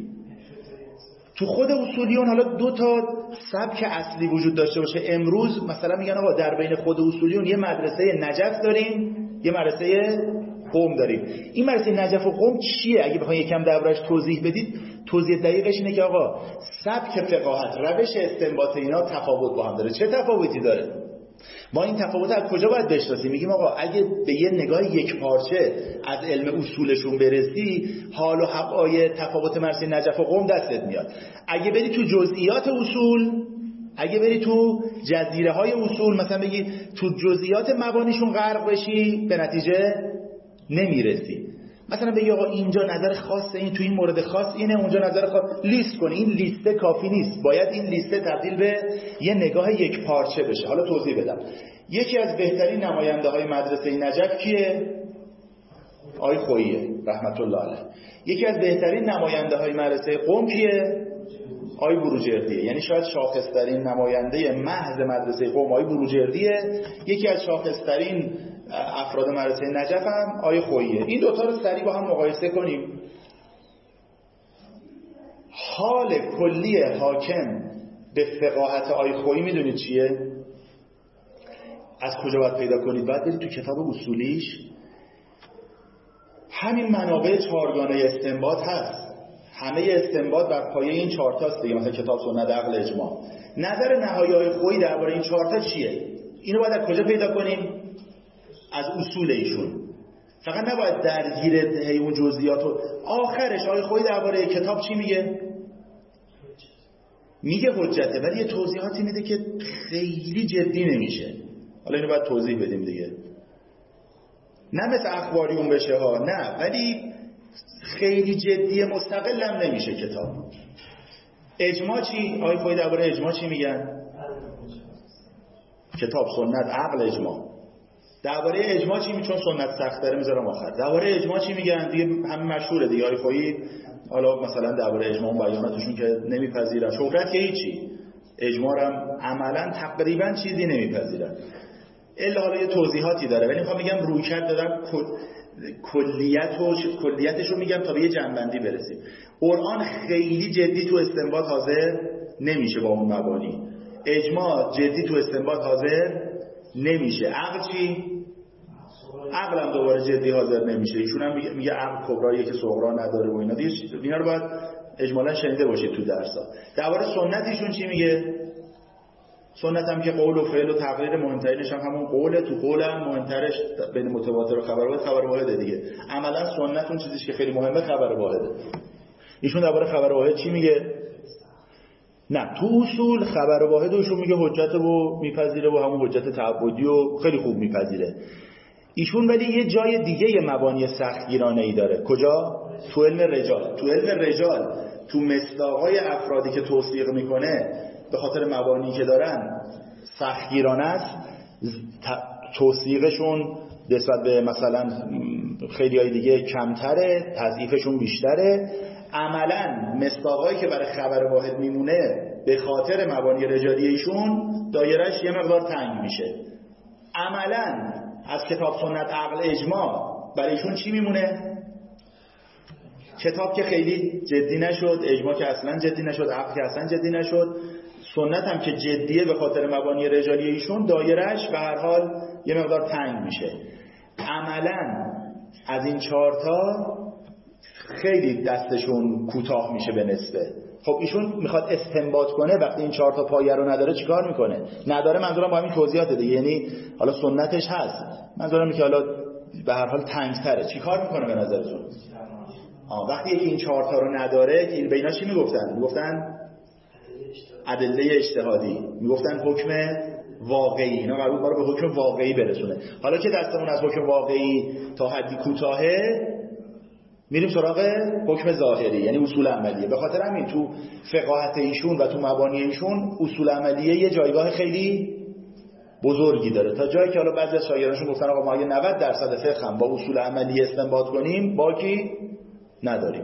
S1: تو خود اصولیون حالا دو تا سبک اصلی وجود داشته باشه. امروز مثلا میگن آقا در بین خود اصولیون یه مدرسه نجف داریم، یه مدرسه قم داریم. این مدرسه نجف و قم چیه؟ اگه بخواید یکم دربارش توضیح بدید، توضیح دقیقش اینه که آقا سبک فقاهت، روش استنباط اینا تفاوت با هم داره. چه تفاوتی داره؟ ما این تفاوت از کجا باید بشناسیم؟ میگیم آقا اگه به یه نگاه یک پارچه از علم اصولشون برسی، حال و هوای تفاوت مدرسه نجف و قم دستت میاد. اگه بری تو جزئیات اصول، اگه بری تو جزیره های اصول، مثلا بگی تو جزئیات مبانیشون غرق بشی، به نتیجه نمیرسی. مثلا بگی آقا اینجا نظر خاصه، این تو این مورد خاص اینه، اونجا نظر خاص، لیست کنی. این لیسته کافی نیست، باید این لیسته تبدیل به یه نگاه یک پارچه بشه. حالا توضیح بدم. یکی از بهترین نماینده های مدرسه نجف کیه؟ آقای خوییه رحمت الله علیه. یکی از بهترین نماینده های مدرسه قم کیه؟ آقای بروجردیه. یعنی شاید شاخص‌ترین نماینده محض مدرسه قم آقای بروجردیه. یکی از شاخص‌ترین افراد مدرسه نجف هم آقای خوییه. این دوتا رو سریع با هم مقایسه کنیم. حال کلی حاکم به فقاهت آقای خویی میدونید چیه؟ از کجا باید پیدا کنید؟ باید برید تو کتاب اصولیش. همین منابع چهارگانه استنباط هست. همه استنباط بر پایه این چهار تاست دیگه. مثلا کتاب سنت، عقل، اجماع. نظر نهایی آقای خویی درباره این چهار تا چیه؟ اینو باید از کجا پیدا کنیم؟ از اصول ایشون. فقط نباید درگیر اون جزئیات و آخرش آقای خویی درباره کتاب چی میگه؟ میگه حجته، ولی یه توضیحاتی میده که خیلی جدی نمیشه. حالا اینو باید توضیح بدیم دیگه. نه مثل اخباریون بشه ها، نه، ولی خیلی جدی مستقل هم نمیشه کتاب. اجماع چی؟ آقای خویی درباره اجماع چی میگن؟ کتاب سنت، عقل، اجماع. درباره اجماع چی چون سنت سخت داره میذارم آخر. درباره اجماع چی میگن؟ دیگه همین مشهوره دیگه. آقای خویی حالا مثلا درباره اجماع و بیاناتشون که نمیپذیرن، شهرت که هیچی، اجماع هم عملا تقریبا چیزی نمیپذیرن. الا حالا یه توضیحاتی داره، ولی میخوام بگم رویکرد دادم کلیتش رو میگم تا به یه جنبندی برسیم. قرآن خیلی جدی تو استنباط حاضر نمیشه با اون مبانی. اجماع جدی تو استنباط حاضر نمیشه. عقل چی؟ عقل هم دوباره جدی حاضر نمیشه. ایشون هم میگه عقل کبراییه که صغرا نداره و اینا دیگه. اینا رو باید اجمالا شنیده باشید تو درس‌ها. درباره سنت ایشون چی میگه؟ سنت هم که قول و فعل و تقریر مهمترینش هم همون قوله. تو قول هم مهمترش بین متواتر و خبر واحده دیگه. عملا سنت اون چیزیش که خیلی مهمه خبر واحده. ایشون درباره خبر واحد چی میگه؟ نه، تو اصول خبر واحد ایشون میگه حجت رو میپذیره و همون حجت تعبدی رو خیلی خوب میپذیره. ایشون ولی یه جای دیگه یه مبانی سختگیرانه ای داره. کجا؟ تو علم رجال. تو علم رجال تو مصداقای افرادی که توثیق میکنه به خاطر مبانی که دارن سختگیرانه است. توثیقشون نسبت به مثلا خیلی های دیگه کمتره، تضعیفشون بیشتره. عملا مصداقایی که برای خبر واحد میمونه به خاطر مبانی رجالی ایشون دایرش یه مقدار تنگ میشه. عملا از کتاب سنت، عقل، اجماع برای ایشون چی میمونه؟ کتاب که خیلی جدی نشد، اجماع که اصلا جدی نشد، عقل که اصلا جدی نشد، سنت هم که جدیه به خاطر مبانی رجالی ایشون دایرش به هر حال یه مقدار تنگ میشه. عملاً از این 4 تا خیلی دستشون کوتاه میشه به نسبه. خب ایشون میخواد استنباط کنه وقتی این 4 تا پایه رو نداره چیکار میکنه؟ نداره منظورم با همین توضیحات دیگه، یعنی حالا سنتش هست، منظورم اینه که حالا به هر حال تنگ‌تره، چیکار میکنه به نظرتون؟ وقتی یکی این 4 تا رو نداره که به اینا چی میگفتن؟ میگفتن ادله اجتهادی، میگفتن حکم واقعی. اینا قرار ما رو به حکم واقعی برسونه. حالا که دستمون از حکم واقعی تا حدی کوتاهه، میریم سراغ حکم ظاهری، یعنی اصول عملیه. به خاطر همین تو فقاهت ایشون و تو مبانی ایشون اصول عملیه یه جایگاه خیلی بزرگی داره، تا جایی که حالا بعضی از شاگردانشون گفتن آقا ما اگه 90% فقه هم با اصول عملیه استنباط کنیم باکی نداریم.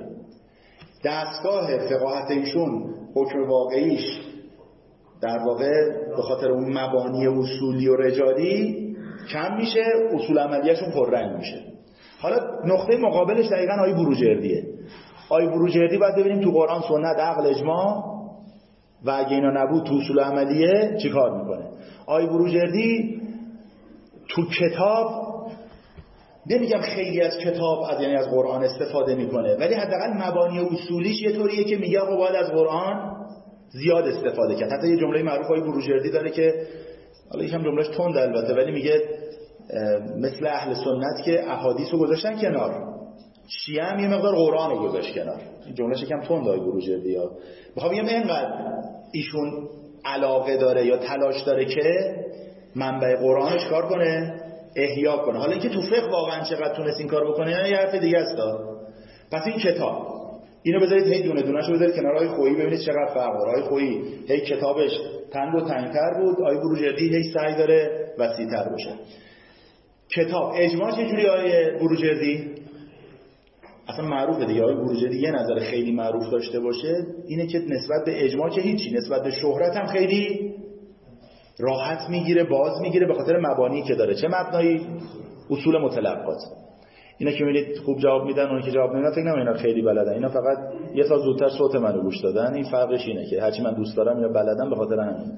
S1: دستگاه فقاهت ایشون حکم واقعیش در واقع به خاطر اون مبانی اصولی و رجالی کم میشه، اصول عملیه‌شون پررنگ میشه. حالا نقطه مقابلش دقیقاً آیه بروجردیه. آیه بروجردی باید ببینیم تو قرآن، سنت، عقل، اجماع و اگه اینا نبود تو اصول عملیه چی کار میکنه. آیه بروجردی تو کتاب، نمیگم خیلی از کتاب یعنی از قرآن استفاده میکنه، ولی حداقل مبانی اصولیش یه طوریه که میگه آقا باید از قرآن زیاد استفاده کرد. حتی یه جمله معروف آیه بروجردی داره که حالا یکم جملهش تند البته، ولی میگه مثل اهل سنت که احادیث رو گذاشتن کنار، شیعه هم یه مقدار قرآن رو گذاشت کنار. این جملهش یکم تند آیه بروجردی ها. میخوام بگم اینقدر ایشون علاقه داره یا تلاش داره که منبع قرآنش کار کنه، احیا کنه. حالا اینکه تو فقه واقعا چقدر تونست این کار بکنه یه حرف دیگه است. پس این کتاب اینو بذارید هی دونه دونه‌شو بذارید کنار آیه خویی، ببینید چقدر فرق داره. آیه خویی هی کتابش تنگ و تنگ‌تر بود، آیه بروجردی هی سعی داره وسیع‌تر باشه. کتاب اجماع چه جوری آیه بروجردی؟ اصلا معروفه دیگه، آیه بروجردی یه نظر خیلی معروف داشته باشه اینه که نسبت به اجماع که هیچی، نسبت به شهرت هم خیلی راحت میگیره، باز میگیره به خاطر مبانی که داره. چه مبنایی؟ اصول متلقات. اینا که میبینید خوب جواب میدن، اونی که جواب نمیدن فکر نکنید اینا خیلی بلدن، اینا فقط یه سال زودتر صوت منو گوش دادن. این فرقش اینه که هرچی من دوست دارم یا بلدم به خاطر همین.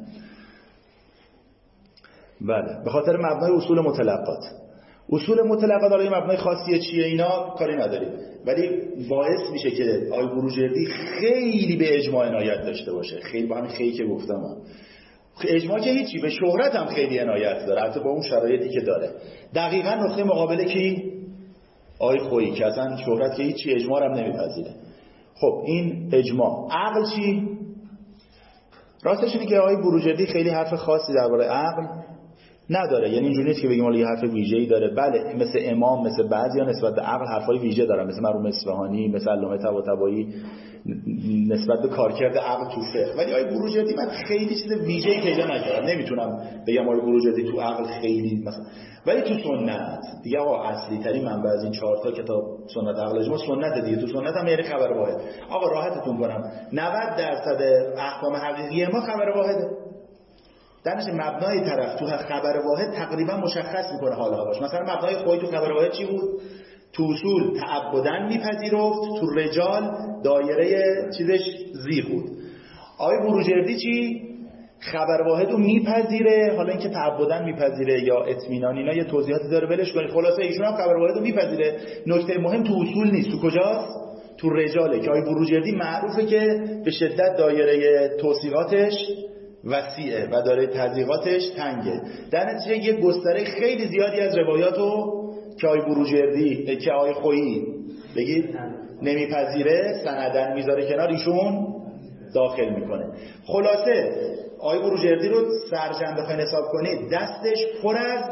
S1: بله، به خاطر مبنای اصول متلقات. اصول متلقات حالا این مبنای خاصیه چیه اینا کاری نداریم، ولی باعث میشه که آیه بروجردی خیلی به اجماع عنایت داشته باشه. خیلی با همین خیلی که گفتم اجماع که هیچی، به شهرت هم خیلی عنایت داره، حتی با اون شرایطی که داره. دقیقاً نقطه مقابله کی؟ آیه خویی که اصلا شهرت که هیچی، اجماع هم نمیپذیره. خب این اجماع. عقل چی؟ راستش اینه که آیه بروجردی خیلی حرف خاصی درباره عقل نداره، یعنی اینجوری نیست که بگیم حالا یه حرف ویژه‌ای داره. بله مثل امام، مثل بعضیا نسبت به عقل حرفای ویژه دارن، مثل مرحوم اصفهانی، مثل علامه طباطبایی نسبت به کارکرد عقل تو فقه. ولی آیه بروجردی من خیلی چیز ویژه‌ای پیدا نکردم، نمیتونم بگم آیه بروجردی تو عقل خیلی مثلا. ولی تو سنت دیگه آقا اصلی ترین منبع از این 4 تا کتاب سنت، عقل، اجماع، سنت دیگه. تو سنت هم یعنی خبر واحد. آقا راحتتون کنم 90% احکام حقیقی ما خبر واحده. درنش مبنای طرف تو خبر واحد تقریبا مشخص میکنه حال هواش. مثلا مبنای خویی تو خبر واحد چی بود؟ تو اصول تعبداً میپذیرفت، تو رجال دایره چیزش زیر بود. آیه بروجردی چی؟ خبر واحد رو میپذیره، حالا اینکه تعبداً میپذیره یا اطمینان اینا یه توضیحاتی داره، ولش کنید. خلاصه ایشون هم خبر واحد رو میپذیره. نکته مهم تو اصول نیست، تو کجاست؟ تو رجاله که آیه بروجردی معروفه که به شدت دایره توصیفاتش وسیعه و داره تضییقاتش تنگه. در نتیجه یه گستره خیلی زیادی از روایاتو که آیه بروجردی که آیه خویی بگید نمیپذیره سندن میذاره کنار، ایشون داخل میکنه. خلاصه آیه بروجردی رو سرجم بخواین حساب کنید دستش پر از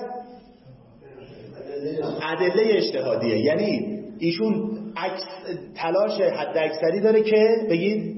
S1: ادله اجتهادیه، یعنی ایشون تلاش حد اکثری داره که بگید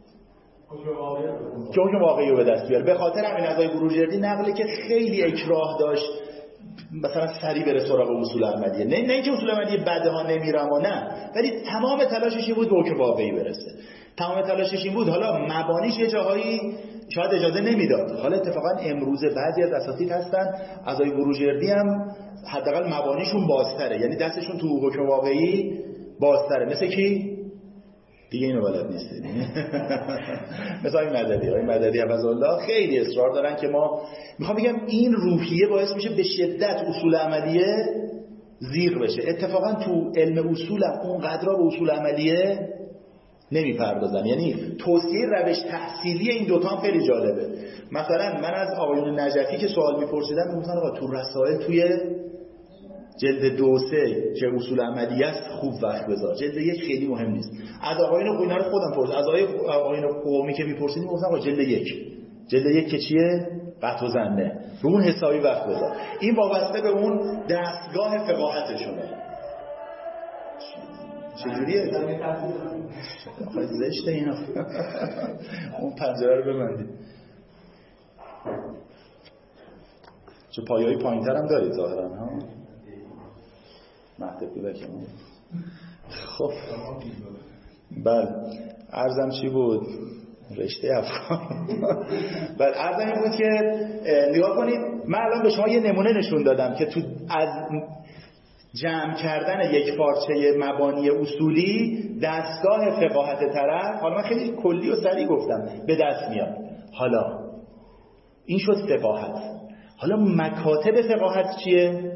S1: که حکم واقعی رو به دست بیاره. به خاطر همین از آیه بروجردی نقله که خیلی اکراه داشت مثلا سری بره سراغ اصول عملیه. نه اینکه اصول عملیه بده ها نمیرم و نه، ولی تمام تلاشش این بود به حکم واقعی برسه. تمام تلاشش این بود. حالا مبانیش یه جاهایی شاید اجازه نمیداد. حالا اتفاقا امروزه بعضی از اساتید هستن از آیه بروجردی هم حداقل مبانیشون بازتره، یعنی دستشون تو حکم واقعی بازتره. مثل کی؟ دیگه اینو بلد نیستید. مثلا این مددی حفظالله خیلی اصرار دارن که ما میخوام بگم این روحیه باعث میشه به شدت اصول عملیه زیر بشه. اتفاقا تو علم اصولم اونقدر به اصول عملیه نمیپردازن. یعنی توصیه روش تحصیلی این دوتا هم خیلی جالبه. مثلا من از آقایون نجفی که سوال میپرسیدم میگفتن آقا تو رسائل توی جلد 2-3 که اصول عملیه است خوب وقت بذار، جلد 1 خیلی مهم نیست. از آقایون قوینا رو خودم پرسیدم، از آقایون قومی که میپرسیدیم گفتن آقا جلد 1 که چیه؟ قطع و زنه، رو اون حسابی وقت بذار. این وابسته به اون دستگاه فقاهتشونه. چجوریه؟ آخه زشته اینا. اون پنجره رو ببندید. چه پایه‌ای پایین‌تر هم دارید ظاهرا ها. مهدی بکم. خب بله عرضم چی بود؟ رشته افکار. بله عرضم این بود که نگاه کنید، من الان به شما یه نمونه نشون دادم که تو از جمع کردن یک پارچه مبانی اصولی دستگاه فقاهت طرف، حالا من خیلی کلی و سریع گفتم، به دست میاد. حالا این شد فقاهت. حالا مکاتب فقاهت چیه؟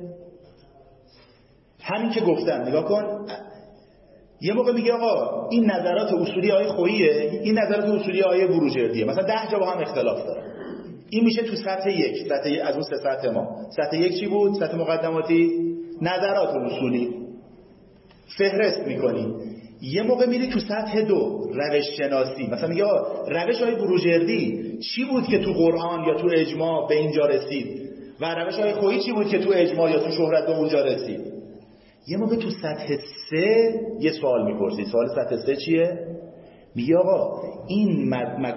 S1: همین که گفتم. نگاه کن، یه موقع میگه آقا این نظرات اصولی آیه خوییه، این نظرات اصولی آیه بروجردیه، مثلا 10 جا با هم اختلاف داره. این میشه تو سطح 1 از اون 3 سطح ما. سطح 1 چی بود؟ سطح مقدماتی نظرات اصولی فهرست میکنی. یه موقع میری تو سطح 2 روش شناسی، مثلا میگه روش های بروجردی چی بود که تو قرآن یا تو اجماع به اینجا رسید و روش های خویی چی بود که تو اجماع یا تو شهرت به اونجا رسید. یه موقع تو سطح 3 یه سوال میپرسی. سوال سطح 3 چیه؟ میگه آقا این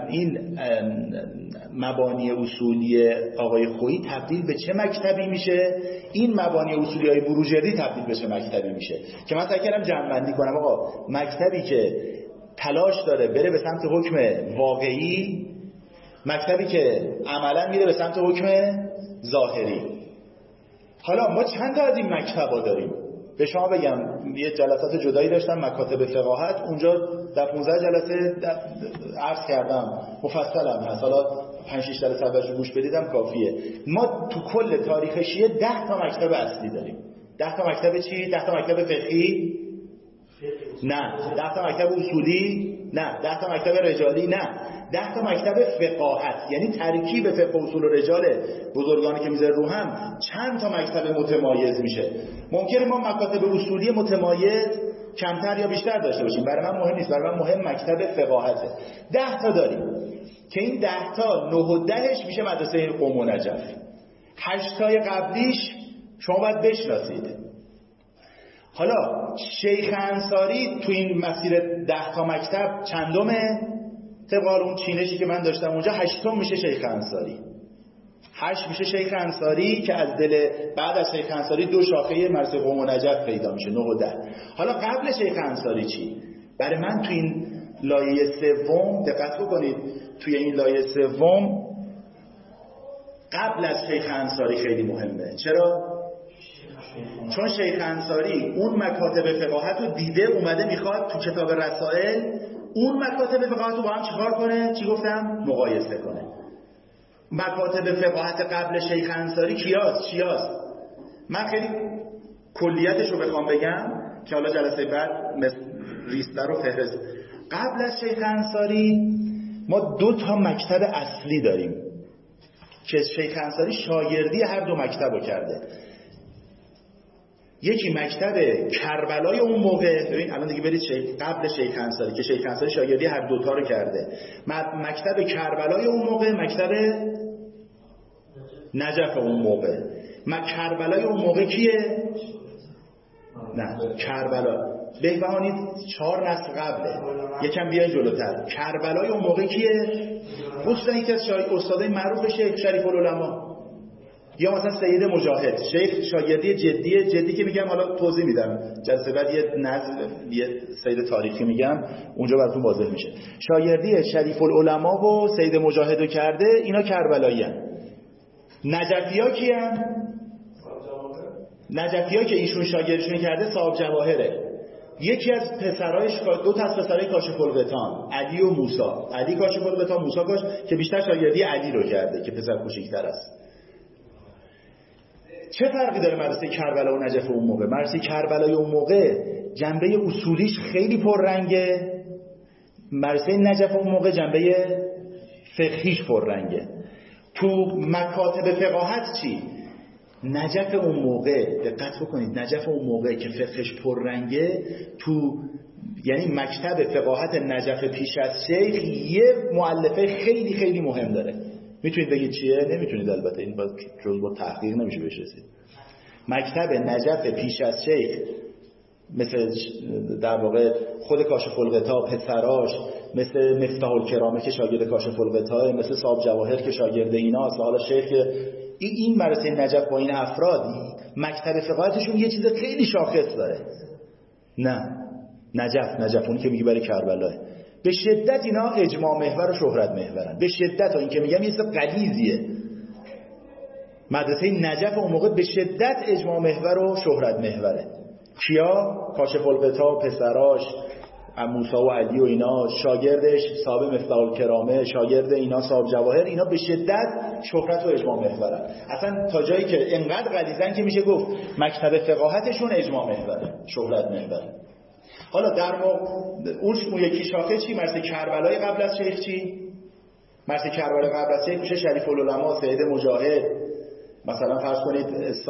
S1: مبانی اصولی آقای خویی تبدیل به چه مکتبی میشه؟ این مبانی اصولی های بروجردی تبدیل به چه مکتبی میشه؟ که من سعی کردم جمع‌بندی کنم. آقا مکتبی که تلاش داره بره به سمت حکم واقعی، مکتبی که عملا میره به سمت حکم ظاهری. حالا ما چند تا از این مکتبا داریم؟ به شما بگم، یه جلسات جدایی داشتم مکاتب فقاهت، اونجا در 15 جلسه عرض کردم مفصلم هست. حالا 5-6 جلسه اولش گوش بدیدم کافیه. ما تو کل تاریخ شیعه 10 تا مکتب اصلی داریم. 10 تا مکتب چی؟ 10 تا مکتب فقهی؟ نه. 10 تا مکتب اصولی؟ نه. 10 تا مکتب رجالی؟ نه. 10 تا مکتب فقاهت، یعنی ترکیب فقه و اصول و رجال بزرگانی که میذاره رو هم چند تا مکتب متمایز میشه. ممکنه ما مکاتب اصولی متمایز کمتر یا بیشتر داشته باشیم، برای من مهم نیست. برای من مهم مکتب فقاهته. 10 تا داریم که این 10 تا 9 و 10ش میشه مدرسه قم و نجف. 8 تای قبلیش شما باید بشناسید. حالا شیخ انصاری تو این مسیر 10 تا مکتب چندمه؟ طبق اون چینشی که من داشتم اونجا 8م میشه شیخ انصاری. 8 میشه شیخ انصاری که از دل بعد از شیخ انصاری 2 شاخه مرسه قم و نجف پیدا میشه 9 و 10. حالا قبل شیخ انصاری چی؟ برای من تو این لایه سوم دقت بکنید، توی این لایه سوم قبل از شیخ انصاری خیلی مهمه. چرا؟ چون شیخ انصاری اون مکاتب فقاهت رو دیده اومده میخواد تو کتاب رسائل اون مکاتب فقاهت رو با هم چیکار کنه؟ چی گفتم؟ مقایسه کنه. مکاتب فقاهت قبل شیخ انصاری چیاست؟ من خیلی کلیتش رو بخوام بگم که حالا جلسه بعد ریستر و فهرست. قبل از شیخ انصاری ما 2 تا مکتب اصلی داریم که شیخ انصاری شاگردی هر 2 مکتب رو کرده. یکی مکتب کربلای اون موقع، ببین الان دیگه برید قبل شیخ انصاری که شیخ انصاری شاگردی هر 2 تا رو کرده. مکتب کربلای اون موقع، مکتب نجف اون موقع. کربلای اون موقع کیه؟ نه کربلا بهبهانی 4 نسل قبله، یکم بیاین جلوتر. کربلای اون موقع کیه؟ خصوصا یکی از استادای معروف شیخ شریف العلماء یا مثلا سید مجاهد. شیخ شاگردی جدی که میگم حالا توضیح میدم جلسه بعد، یه نظر یه سید تاریخی میگم اونجا براتون واضح میشه. شاگردی شریف العلماء و سید مجاهد کرده، اینا کربلایی ان. نجفی‌ها کیان؟ نجفی‌ها که ایشون شاگردشون کرده صاحب جواهره. یکی از پسرایش 2 تا از پسرای کاشف الغطان، علی و موسی. علی کاشف الغطان، موسی که بیشتر شاگردی علی رو کرده که پسر کوچیک‌تر است. چه فرقی داره مدرسه کربلا و نجف اون موقع؟ مدرسه کربلای اون موقع جنبه اصولیش خیلی پررنگه، مدرسه نجف اون موقع جنبه فقهیش پررنگه. تو مکاتب فقاهت چی؟ نجف اون موقع، دقت بکنید، نجف اون موقع که فقهش پررنگه، تو یعنی مکتب فقاهت نجف پیش از شیخ یه مؤلفه خیلی خیلی مهم داره. میتونید بگید چیه؟ نمیتونید، البته این جزء تحقیق نمیشه بهش رسید. مکتب نجف پیش از شیخ مثل در واقع خود کاشف الغطا، پسراش، مثل مفتاح الکرامه که شاگرد کاشف الغطا، مثل صاحب جواهر که شاگرد ایناست، حالا شیخ این مدرسه نجف با این افراد مکتب فقاهتشون یه چیز خیلی شاخص داره. نه نجف اونی که میگه برای کربلاه، به شدت اینا اجماع محور و شهرت محورن، به شدت. این که میگم یه چیز غلیظیه. مدرسه نجف اون موقع به شدت اجماع محور و شهرت محوره. کیا؟ کاشف الغطا، پسراش، موسی و علی و اینا، شاگردش صاحب مفتاح الکرامه، شاگرد اینا صاحب جواهر، اینا به شدت شهرت و اجماع محورن. اصلا تا جایی که انقدر غلیظن که میشه گفت مکتب فقاهتشون اجماع محوره، شهرت محوره. حالا در اون یکی شاخه چی؟ مرسه کربلای قبل از شیخ چی؟ مرسه کربلای قبل از شیخ میشه شریف العلماء سید مجاهد، مثلا فرض کنید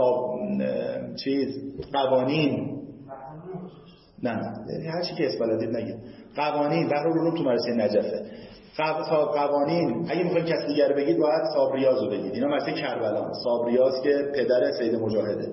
S1: قوانین، نه هر چی که اسم بلدید نگید، قوانین، بحرالعلوم تو مرسه نجفه. قوانین اگه میخواین کسی دیگر بگید باید صاحب ریاض رو بگید. اینا مرسه کربلا، صاحب ریاض که پدر سید مجاهده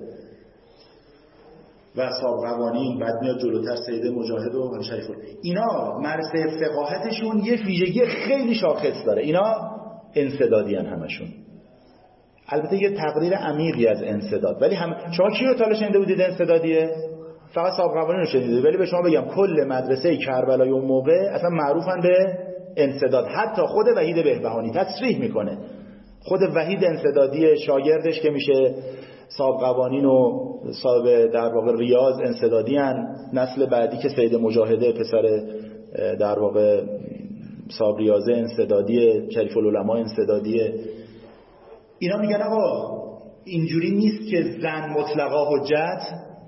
S1: و صاحب قوانین، بعد میاد جلوتر سید مجاهد و شریف. اینا مرسه فقاهتشون یه ویژگی خیلی شاخص داره، اینا انسدادی ان همشون. البته یه تقریر عمیقی از انسداد، ولی شما کی رو تا شنیده بودید انسدادیه؟ فقط صاحب قوانین رو شنیدید. ولی به شما بگم کل مدرسه کربلای اون موقع اصلا معروفن به انسداد. حتی خود وحید بهبهانی تصریح میکنه، خود وحید انسدادی شاگردش که میشه صاحب قوانین و صاحب در واقع ریاض انسدادی ان. نسل بعدی که سید مجاهده پسر در واقع صاحب ریاضه انسدادی، شریف العلماء انسدادیه. اینا میگن آقا اینجوری نیست که زن مطلقا حجت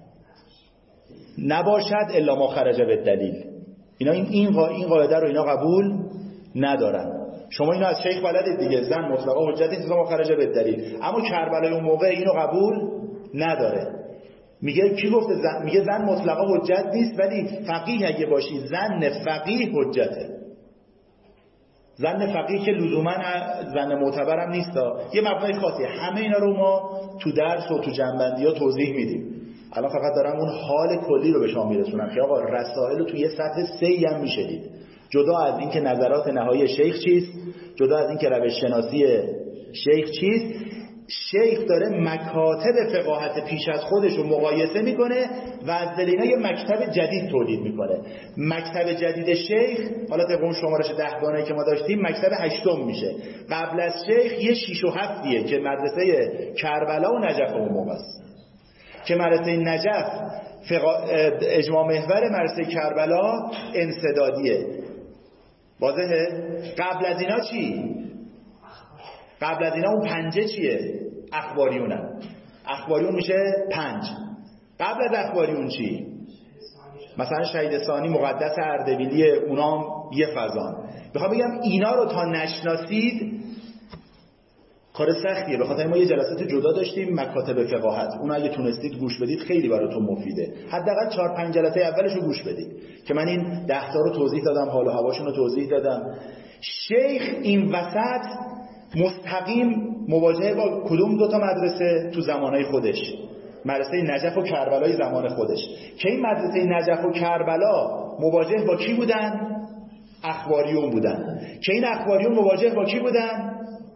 S1: نباشد الا ما خرج بالدلیل. اینا این قاعده رو اینا قبول ندارن. شما اینو از شیخ بلدید دیگه، زن مطلقا حجت نیست الا ما خرج بالدلیل. اما کربلای اون موقع اینو قبول نداره. میگه کی گفته زن؟ میگه زن مطلقا حجت نیست، ولی فقیه اگه باشی زن فقیه حجته. زن فقیه که لزوما زن معتبرم نیست، یه مبنای خاصیه. همه اینا رو ما تو درس و تو جنبندی ها توضیح میدیم. الان فقط دارم اون حال کلی رو به شما میرسونم که آقا رسائل رو تو یه سطح 3 هم میشدید، جدا از این که نظرات نهایی شیخ چیست، جدا از این که روش شناسی شیخ چیست. شیخ داره مکاتب فقاهت پیش از خودش رو مقایسه میکنه و از دل اینا یه مکتب جدید تولید میکنه. مکتب جدید شیخ، حالا طبق اون شمارش 10 گانه‌ای که ما داشتیم، مکتب 8 میشه. قبل از شیخ یه 6 و 7 که مدرسه کربلا و نجف اون موقع است، که مدرسه نجف اجماع محور، مدرسه کربلا انسدادیه. واضحه؟ قبل از اینا چی؟ قبل از اینا اون 5 چیه؟ اخباریونن. اخباریون میشه 5. قبل از اخباریون چی؟ مثلا شهید ثانی مقدس اردبیلی، اونام یه فضان. بخوام بگم اینا رو تا نشناسید کار سختیه. بخاطر ما یه جلسات جدا داشتیم مکاتب فقاهت، اون اگه تونستید گوش بدید خیلی براتون مفیده. حداقل 4-5 جلسه اولش رو گوش بدید که من این 10 تا رو توضیح دادم، حال و هواشون رو توضیح دادم. شیخ این وسط مستقیم مواجهه با کدوم 2 تا مدرسه تو زمانهای خودش؟ مدرسه نجف و کربلای زمان خودش. که این مدرسه نجف و کربلا مواجه با کی بودن؟ اخباریون بودن. که این اخباریون مواجه با کی بودن؟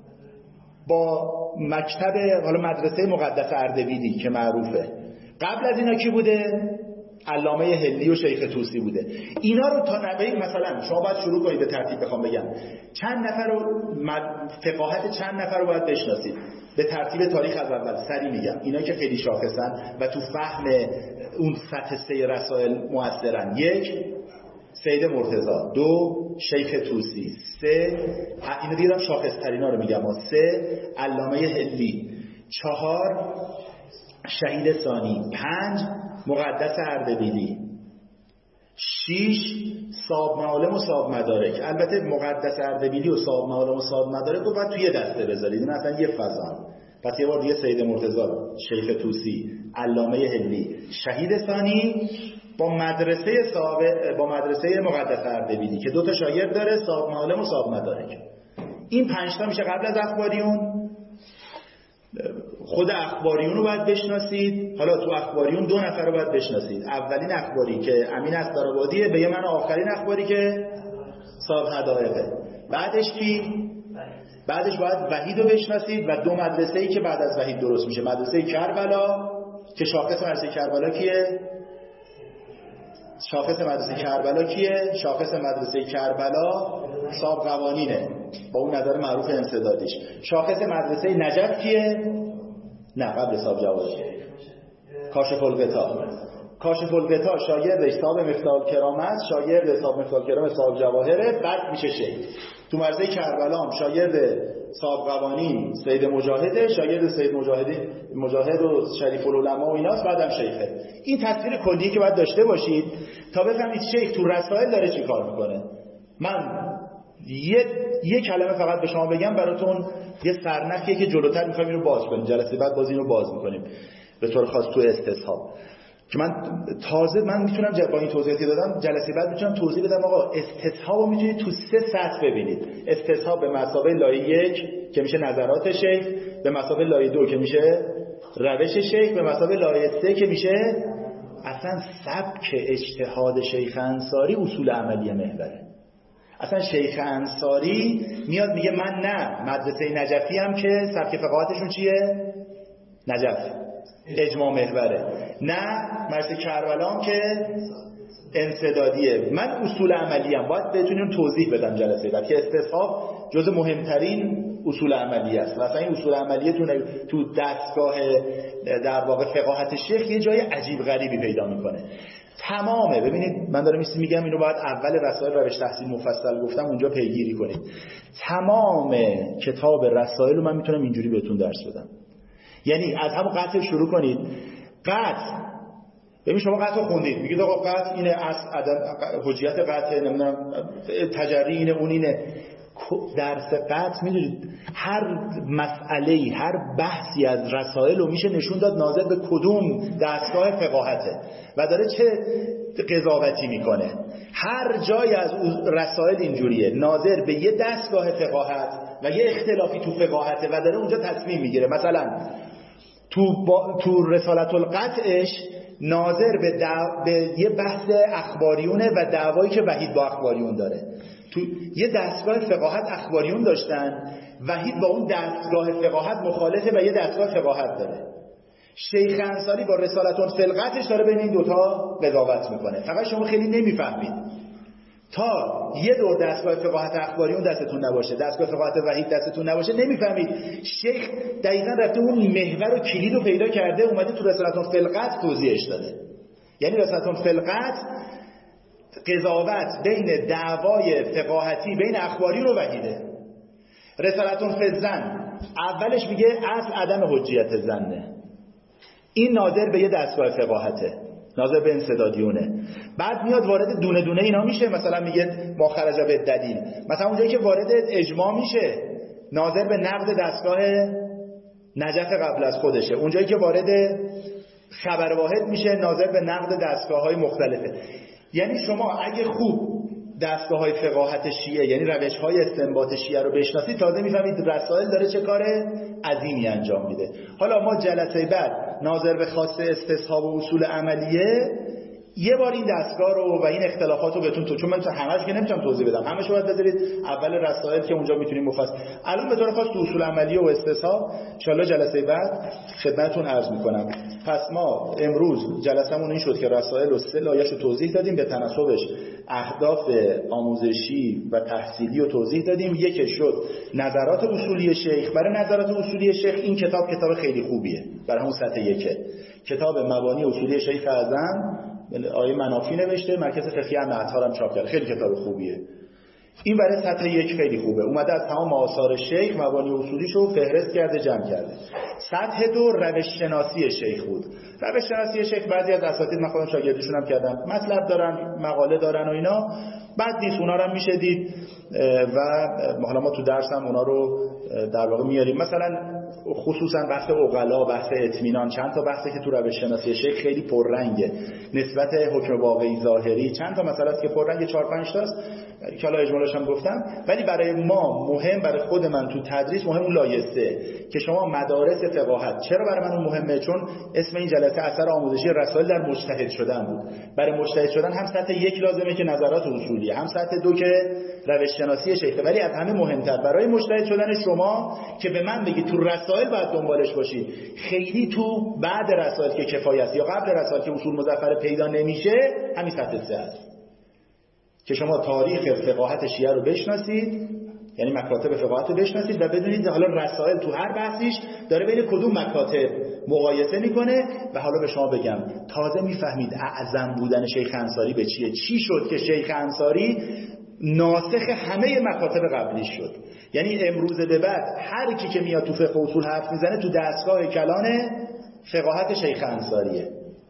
S1: با مکتب، حالا مدرسه مقدس اردبیلی که معروفه. قبل از اینا کی بوده؟ علامه هلی و شیخ طوسی بوده. اینا رو تا نبین مثلا شما باید شروع کنید به ترتیب. بخوام بگم چند نفر رو فقاهت چند نفر رو باید بشناسید به ترتیب تاریخ از اول سری میگم. اینا که خیلی شاخصن و تو فهم اون سطح 3 رسائل مؤثرن. 1 سید مرتضی، 2 شیخ طوسی، 3 اینو دیدم شاخص ترینا رو میگم، 3 علامه هلی، 4 شهید ثانی، 5 مقدس اردبیلی، 6 صاحب معالم و صاحب مدارک. البته مقدس اردبیلی و صاحب معالم و صاحب مدارک رو باید توی دسته بذارید، این اصلا یه فضا. پس یه بار دیگه سید مرتضی، شیخ طوسی، علامه هلی، شهید ثانی با مدرسه مقدس اردبیلی که 2 تا شاگرد داره، صاحب معالم و صاحب مدارک. این 5 تا میشه قبل از اخباریون. خود اخباریون رو باید بشناسید. حالا تو اخباریون 2 نفر رو باید بشناسید. اولین اخباری که امین اسدآبادیه، به من آخرین اخباری که صاحب حدائقه. بعدش کی؟ بعدش باید وحید رو بشناسید و 2 مدرسه‌ای که بعد از وحید درست میشه. مدرسه کربلا که شاخص مدرسه کربلا کیه؟ شاخص مدرسه کربلا کیه؟ شاخص مدرسه کربلا صاحب قوانینه با اون نظر معروف انسدادیش. شاخص مدرسه نجف کیه؟ نه قبل صاحب جواهر، کاشف الغطا. کاشف الغطا شاگردش صاحب مفتاح الکرام است، شاگرد صاحب مفتاح الکرام صاحب جواهره، بعد میشه شیخ. تو مدرسه کربلا هم شاگرد صاحب قوانین سید مجاهده، شاگرد سید مجاهد و شریف العلماء و ایناست، بعدم شیخه. این تصویر کلی که باید داشته باشید تا بفهمید شیخ تو رسائل داره چی کار میکنه. من یه کلمه فقط به شما بگم براتون، یه سرنخیه که جلوتر میخوایم اینو باز کنیم، جلسه بعد باز اینو باز میکنیم به طور خاص تو استصحاب، که من تازه میتونم با این توضیحاتی دادم، جلسه بعد میتونم توضیح بدم. آقا استصحاب رو میتونید تو 3 سطح ببینید. استصحاب به مثابه لایه 1 که میشه نظرات شیخ، به مثابه لایه 2 که میشه روش شیخ، به مثابه لایه 3 که میشه اصلا سبک اجتهاد شیخ انصاری، اصول عملی محوره. اصلا شیخ انصاری میاد میگه من نه مدرسه نجفی هم که سبک فقاهتشون چیه؟ نجف، اجماع محوره، نه مدرسه کربلا هم که انسدادیه. من اصول عملی هم باید بتونیم توضیح بدم جلسه بعد که استصحاب جز مهمترین اصول عملی است. مثلا این اصول عملیه تو دستگاه در واقع فقاهت شیخ یه جای عجیب غریبی پیدا میکنه. تمامه. ببینید من دارم میگم اینو باید اول رسائل روش تحصیل مفصل گفتم اونجا پیگیری کنید. تمام کتاب رسائل رو من میتونم اینجوری بهتون درس بدم. یعنی از همون قطع شروع کنید. قطع، ببین شما قطع خوندید میگید آقا قطع اینه، از حجیت قطع، نمیدونم تجری اینه، اون اینه. درس قطع میدونید هر مسئله‌ای، هر بحثی از رسائل رو میشه نشون داد ناظر به کدوم دستگاه فقاهته و داره چه قضاوتی میکنه. هر جای از رسائل اینجوریه، ناظر به یه دستگاه فقاهت و یه اختلافی تو فقاهته و داره اونجا تصمیم میگیره. مثلا تو رسالت القطعش ناظر به یه بحث اخباریونه و دعوایی که وحید با اخباریون داره. تو یه دستگاه فقاهت اخباریون داشتن، وحید با اون دستگاه فقاهت مخالفه و یه دستگاه فقاهت داره. شیخ انصاری با رسالتون فی القطعش داره بین این دوتا قضاوت میکنه. فقط شما خیلی نمیفهمید تا یه دور دستگاه فقاهت اخباریون دستتون نباشه، دستگاه فقاهت وحید دستتون نباشه، نمیفهمید. شیخ دقیقاً رفته اون محور و کلید رو پیدا کرده، اومده تو رسالتون فی القطع توضیحش داده. یعنی رسالتون فی القطع قضاوت بین دعوای فقاهتی بین اخباریون و وحیده. رسالتون فی الظن اولش میگه اصل عدم حجیت ظنه، این ناظر به یه دستگاه فقاهته، ناظر به انسدادیونه. بعد میاد وارد دونه دونه اینا میشه، مثلا میگه ما خرج به دلیل، مثلا اونجایی که وارد اجماع میشه ناظر به نقد دستگاه نجف قبل از خودشه، اونجایی که وارد خبر واحد میشه ناظر به نقد دستگاه‌های مختلفه. یعنی شما اگه خوب دستگاه‌های فقاهت شیعه یعنی روش‌های استنباط شیعه رو بشناسید، تازه میفهمید رسائل داره چه کار عظیمی انجام میده. حالا ما جلسه بعد ناظر به خاص استصحاب و اصول عملیه یه بار این دستگاه رو و این اختلافات رو بهتون چون من همه‌اش که نمیتونم توضیح بدم، همه‌شو باید بذارید اول رسائل که اونجا میتونیم مفصل. الان به طور خاص تو اصول عملیه و استصحاب ان شاء الله جلسه بعد خدمتتون عرض میکنم. پس ما امروز جلسمون این شد که رسائل رو 3 لایه‌اش رو توضیح دادیم، به تناسبش اهداف آموزشی و تحصیلی رو توضیح دادیم. یکی شد نظرات اصولی شیخ. برای نظرات اصولی شیخ این کتاب خیلی خوبیه، برای همون سطح 1 کتاب مبانی اصولی شیخ اعظم آیه منافی نوشته، مرکز فقهی هم اطهار هم چاپ کرده، خیلی کتاب خوبیه. این برای سطح 1 خیلی خوبه، اومده از تمام آثار شیخ مبانی اصولیشو فهرست کرده، جمع کرده. سطح 2 روش شناسی شیخ بود. روش شناسی شیخ بعضی از اساتید من خودم شاگردیشون هم کردم، مطلب دارن، مقاله دارن و اینا، بعد نیست اونا رو هم میشه دید و حالا ما تو درس هم اونا رو در واقع میاریم. مثلا خصوصا بحث عقلا، بحث اطمینان، چند تا بحثی که تو روش شناسی شیخ خیلی پررنگه، نسبت حکم واقعی ظاهری، چند تا مسئله است که پررنگ 4-5 تاست که حالا اجمالش هم گفتم. ولی برای ما مهم، برای خود من تو تدریس مهم اون لایه 3 که شما مدارس فقاهت. چرا برای من اون مهمه؟ چون اسم این جلسه اثر آموزشی رسائل در مجتهد شدن بود. برای مجتهد شدن هم سطح 1 لازمه که نظرات اصولیه، هم سطح 2 که روش شناسی شیخ. ولی از همه مهمتر برای مجتهد شدن شما که به من بگید تو رسائل باید دنبالش باشید، خیلی تو بعد رسائل که کفایت یا قبل رسائل که اصول مظفر پیدا نمیشه، همین سطح 3 است که شما تاریخ فقاهت شیعه رو بشناسید، یعنی مکاتب فقاهت رو بشناسید و بدونید حالا رسائل تو هر بحثیش داره بین کدوم مکاتب مقایسه میکنه. و حالا به شما بگم تازه میفهمید اعظم بودن شیخ انصاری به چیه. چی شد که شیخ انصاری ناسخ همه مکاتب قبلی شد؟ یعنی امروز به بعد هر کی که میاد تو فقه اصول حرف میزنه تو دستگاه کلان فقاهت شیخ انصاریه.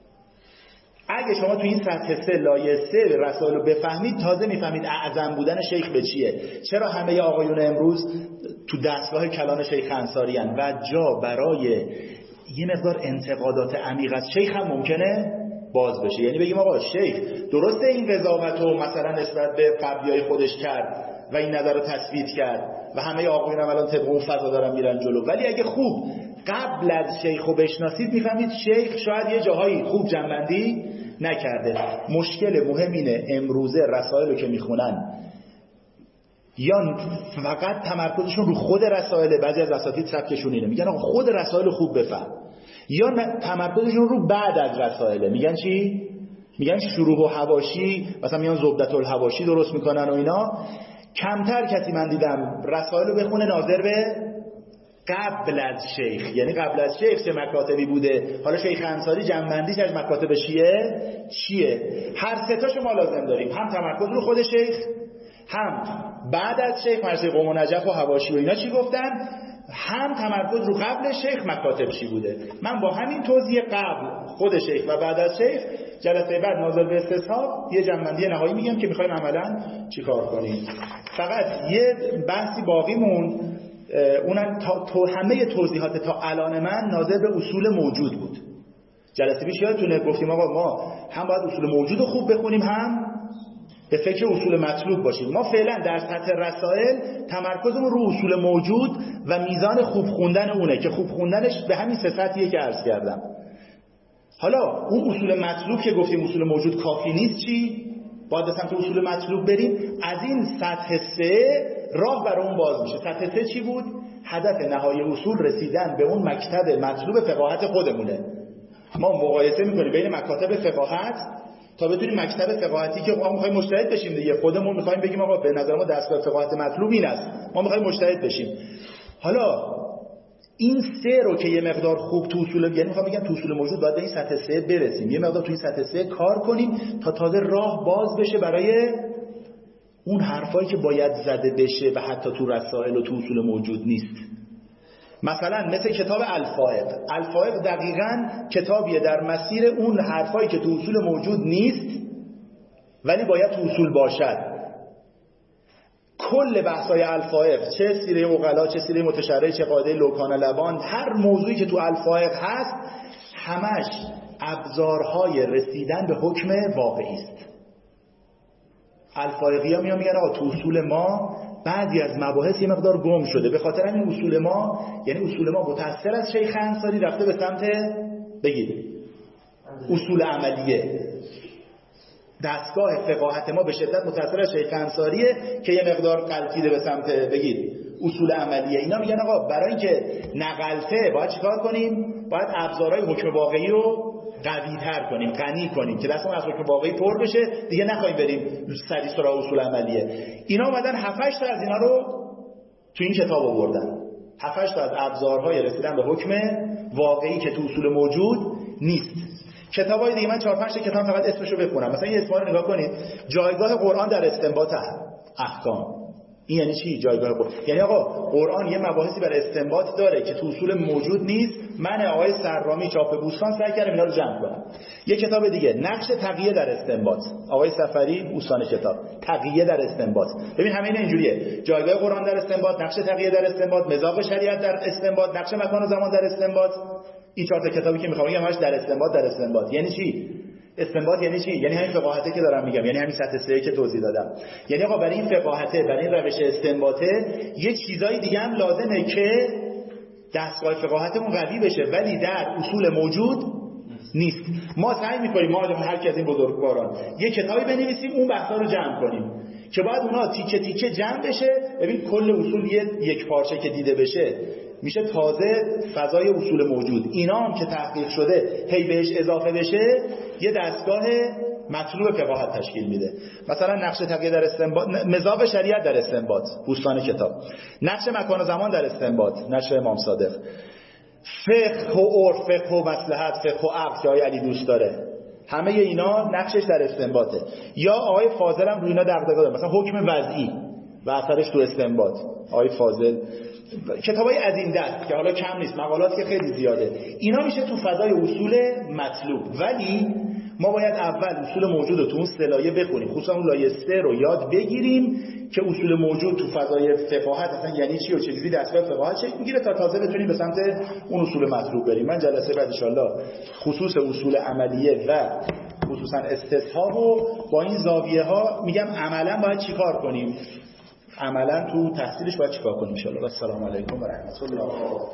S1: اگه شما تو این سطح 3 لایه 3 رسائل رو بفهمید، تازه میفهمید اعظم بودن شیخ به چیه. چرا همه آقایون امروز تو دستگاه کلان شیخ انصاری هستند و جا برای یه مقدار انتقادات عمیق از شیخ هم ممکنه باز بشه. یعنی بگیم آقا شیخ درسته این قضاوت رو مثلا نسبت به قبلیای خودش کرد و این نظر رو تثبیت کرد و همه آقایون هم الان طبق اون فضا دارن میرن جلو، ولی اگه خوب قبل از شیخ رو بشناسید میفهمید شیخ شاید یه جاهایی خوب جنبندی نکرده. مشکل مهم اینه امروزه رسائل رو که میخونن یا فقط تمرکزشون رو خود رسائل، بعضی از اساتید سبکشون اینه، میگن آقا خود رسائل رو خوب بفهم، یا تمرکزشون رو بعد از رسائل. میگن چی؟ میگن شروح و حواشی، مثلا میان زبدت الحواشی درست میکنن و اینا. کمتر کسی من دیدم رسائل رو بخونه ناظر به قبل از شیخ، یعنی قبل از شیخ چه مکاتبی بوده، حالا شیخ انصاری جنبندیش از مکاتب شیعه چیه. هر سه تاشو ما لازم داریم، هم تمرکز رو خود شیخ، هم بعد از شیخ مرجع قوم و نجف و حواشی و اینا چی گفتن، هم تمرکز رو قبل شیخ مکاتب چی بوده. من با همین توضیح قبل خود شیخ و بعد از شیخ جلسه بعد ناظر به استصحاب یه جنبندی نهایی میگم که میخوایم عملا چیکار کنیم. فقط یه بحثی باقی موند، اونم تو همه توضیحات تا الان من ناظر به اصول موجود بود. جلسه پیش یادتونه گفتیم آقا ما هم باید اصول موجود رو خوب بخونیم، هم به فکر اصول مطلوب باشیم. ما فعلا در سطح رسائل تمرکزمون رو اصول موجود و میزان خوب خوندن اونه که خوب خوندنش به همین سه سطحیه که عرض کردم. حالا اون اصول مطلوب که گفتیم اصول موجود کافی نیست، چی؟ باید سمت اصول مطلوب بریم. از این سطح 3 راه برای اون باز میشه. سطح 3 چی بود؟ هدف نهایی اصول رسیدن به اون مکتب مطلوب فقاهت خودمونه. ما مقایسه میکنیم بین مکاتب فقاهت تا بتونیم مکتب فقاهتی که ما میخوایم مجتهد بشیم دیگه، خودمون میخوایم بگیم آقا به نظر ما دستگاه فقاهت مطلوب این است، ما میخوایم مجتهد بشیم. حالا این 3 رو که یه مقدار خوب تو اصول، یعنی میخوام بگم تو اصول موجود باید به این سطح 3 برسیم، یه مقدار تو این سطح 3 کار کنیم تا تازه راه باز بشه برای اون حرفایی که باید زده بشه و حتی تو رسائل و تو اصول موجود نیست. مثلا مثل کتاب الفائق. الفائق دقیقاً کتابیه در مسیر اون حرفایی که تو اصول موجود نیست ولی باید تو اصول باشد. کل بحثای الفائق، چه سیره عقلا، چه سیره متشرع، چه قاعده لوکان لبان، هر موضوعی که تو الفائق هست همش ابزارهای رسیدن به حکم واقعی است. الفائقی‌ها میگن آقا تو اصول ما بعضی از مباحث یه مقدار گم شده، به خاطر همین اصول ما، یعنی اصول ما متأثر از شیخ انصاری رفته به سمت بگید اصول عملیه. دستگاه فقاهت ما به شدت متأثر از شیخ انصاریه که یه مقدار غلطیده به سمت بگید اصول عملیه. اینا میگن آقا برای اینکه نقلته باید چیکار کنیم؟ باید ابزارهای حکم واقعی رو قوی تر کنیم، غنی کنیم که دستمون از حکم واقعی پر بشه، دیگه نخواهیم بریم سری سراغ اصول عملیه. اینا اومدن 7-8 تا از اینا رو تو این کتاب آوردن. 7-8 تا از ابزارهای رسیدن به حکم واقعی که تو اصول موجود نیست. کتابای دیگه من 4-5 کتاب فقط اسمشو بخونم. مثلا این اسما رو نگاه کنید. جایگاه قرآن در استنباط احکام. این یعنی چی؟ جایگاه قرآن. یعنی آقا قرآن یه مباحثی برای استنباط داره که تو اصول موجود نیست. من آقای سرامی چاپ بوستان سعی کردم اینا رو جمع کنم. یه کتاب دیگه نقش تقیه در استنباط، آقای سفری، بوستان کتاب، تقیه در استنباط. ببین همه اینا اینجوریه: جایگاه قرآن در استنباط، نقش تقیه در استنباط، مذاق شریعت در استنباط، نقش مکان و زمان در استنباط. این 4 تا کتابی که میخوام بگم همش در استنباط. یعنی چی؟ استنباط یعنی چی؟ یعنی همین فقاهته که دارم میگم، یعنی همین سطح 3 که توضیح دادم. یعنی آقا برای این فقاهته، برای این روش استنباطه یه چیزای دیگه هم لازمه که دستگاه فقاهتمون قوی بشه، ولی در اصول موجود نیست. ما سعی میکنیم ما هر کی از این بزرگواران یه کتابی بنویسیم اون بحثا رو جمع کنیم که باید اونا تیکه تیکه جمع بشه. ببین کل اصول یک پارچه که دیده بشه میشه تازه فضای اصول موجود. اینا هم که تحقیق شده هی بهش اضافه بشه یه دستگاه مطلوب فقاهت تشکیل میده. مثلا نقش تقیه در استنباط، مذاق شریعت در استنباط، بوستان کتاب. نقش مکان و زمان در استنباط، نشر امام صادق. فقه و عرف، فقه و مصلحت، فقه و عقل که آقای علی دوست داره، همه اینا نقشش در استنباطه. یا آقای فاضل هم روی اینا دغدغه داره، مثلا حکم وضعی و اثرش تو استنباط. آقای فاضل کتابای از این دست که حالا کم نیست، مقالات که خیلی زیاده، اینا میشه تو فضای اصول مطلوب. ولی ما باید اول اصول موجود رو تو اون 3 لایه بخونیم، خصوصا اون لایه 3 رو یاد بگیریم که اصول موجود تو فضای فقاهت اصلا یعنی چی و چه چیزی دستگاه فقاهت شکل میگیره تا تازه بتونیم به سمت اون اصول مطلوب بریم. من جلسه بعد ان شاءالله خصوص اصول عملیه و خصوصا استصحاب و با این زاویه ها میگم عملا باید چیکار کنیم، عملا تو تحصیلش باید چیکار کنیم ان شاء الله. السلام علیکم و رحمت الله.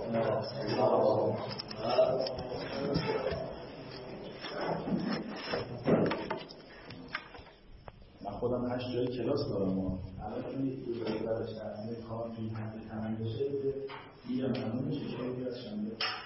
S1: من خودم 8 جای کلاس دارم. الان یک دو تا درس دارم. میخوام این همین بشه میگم همون چه جایی هستم.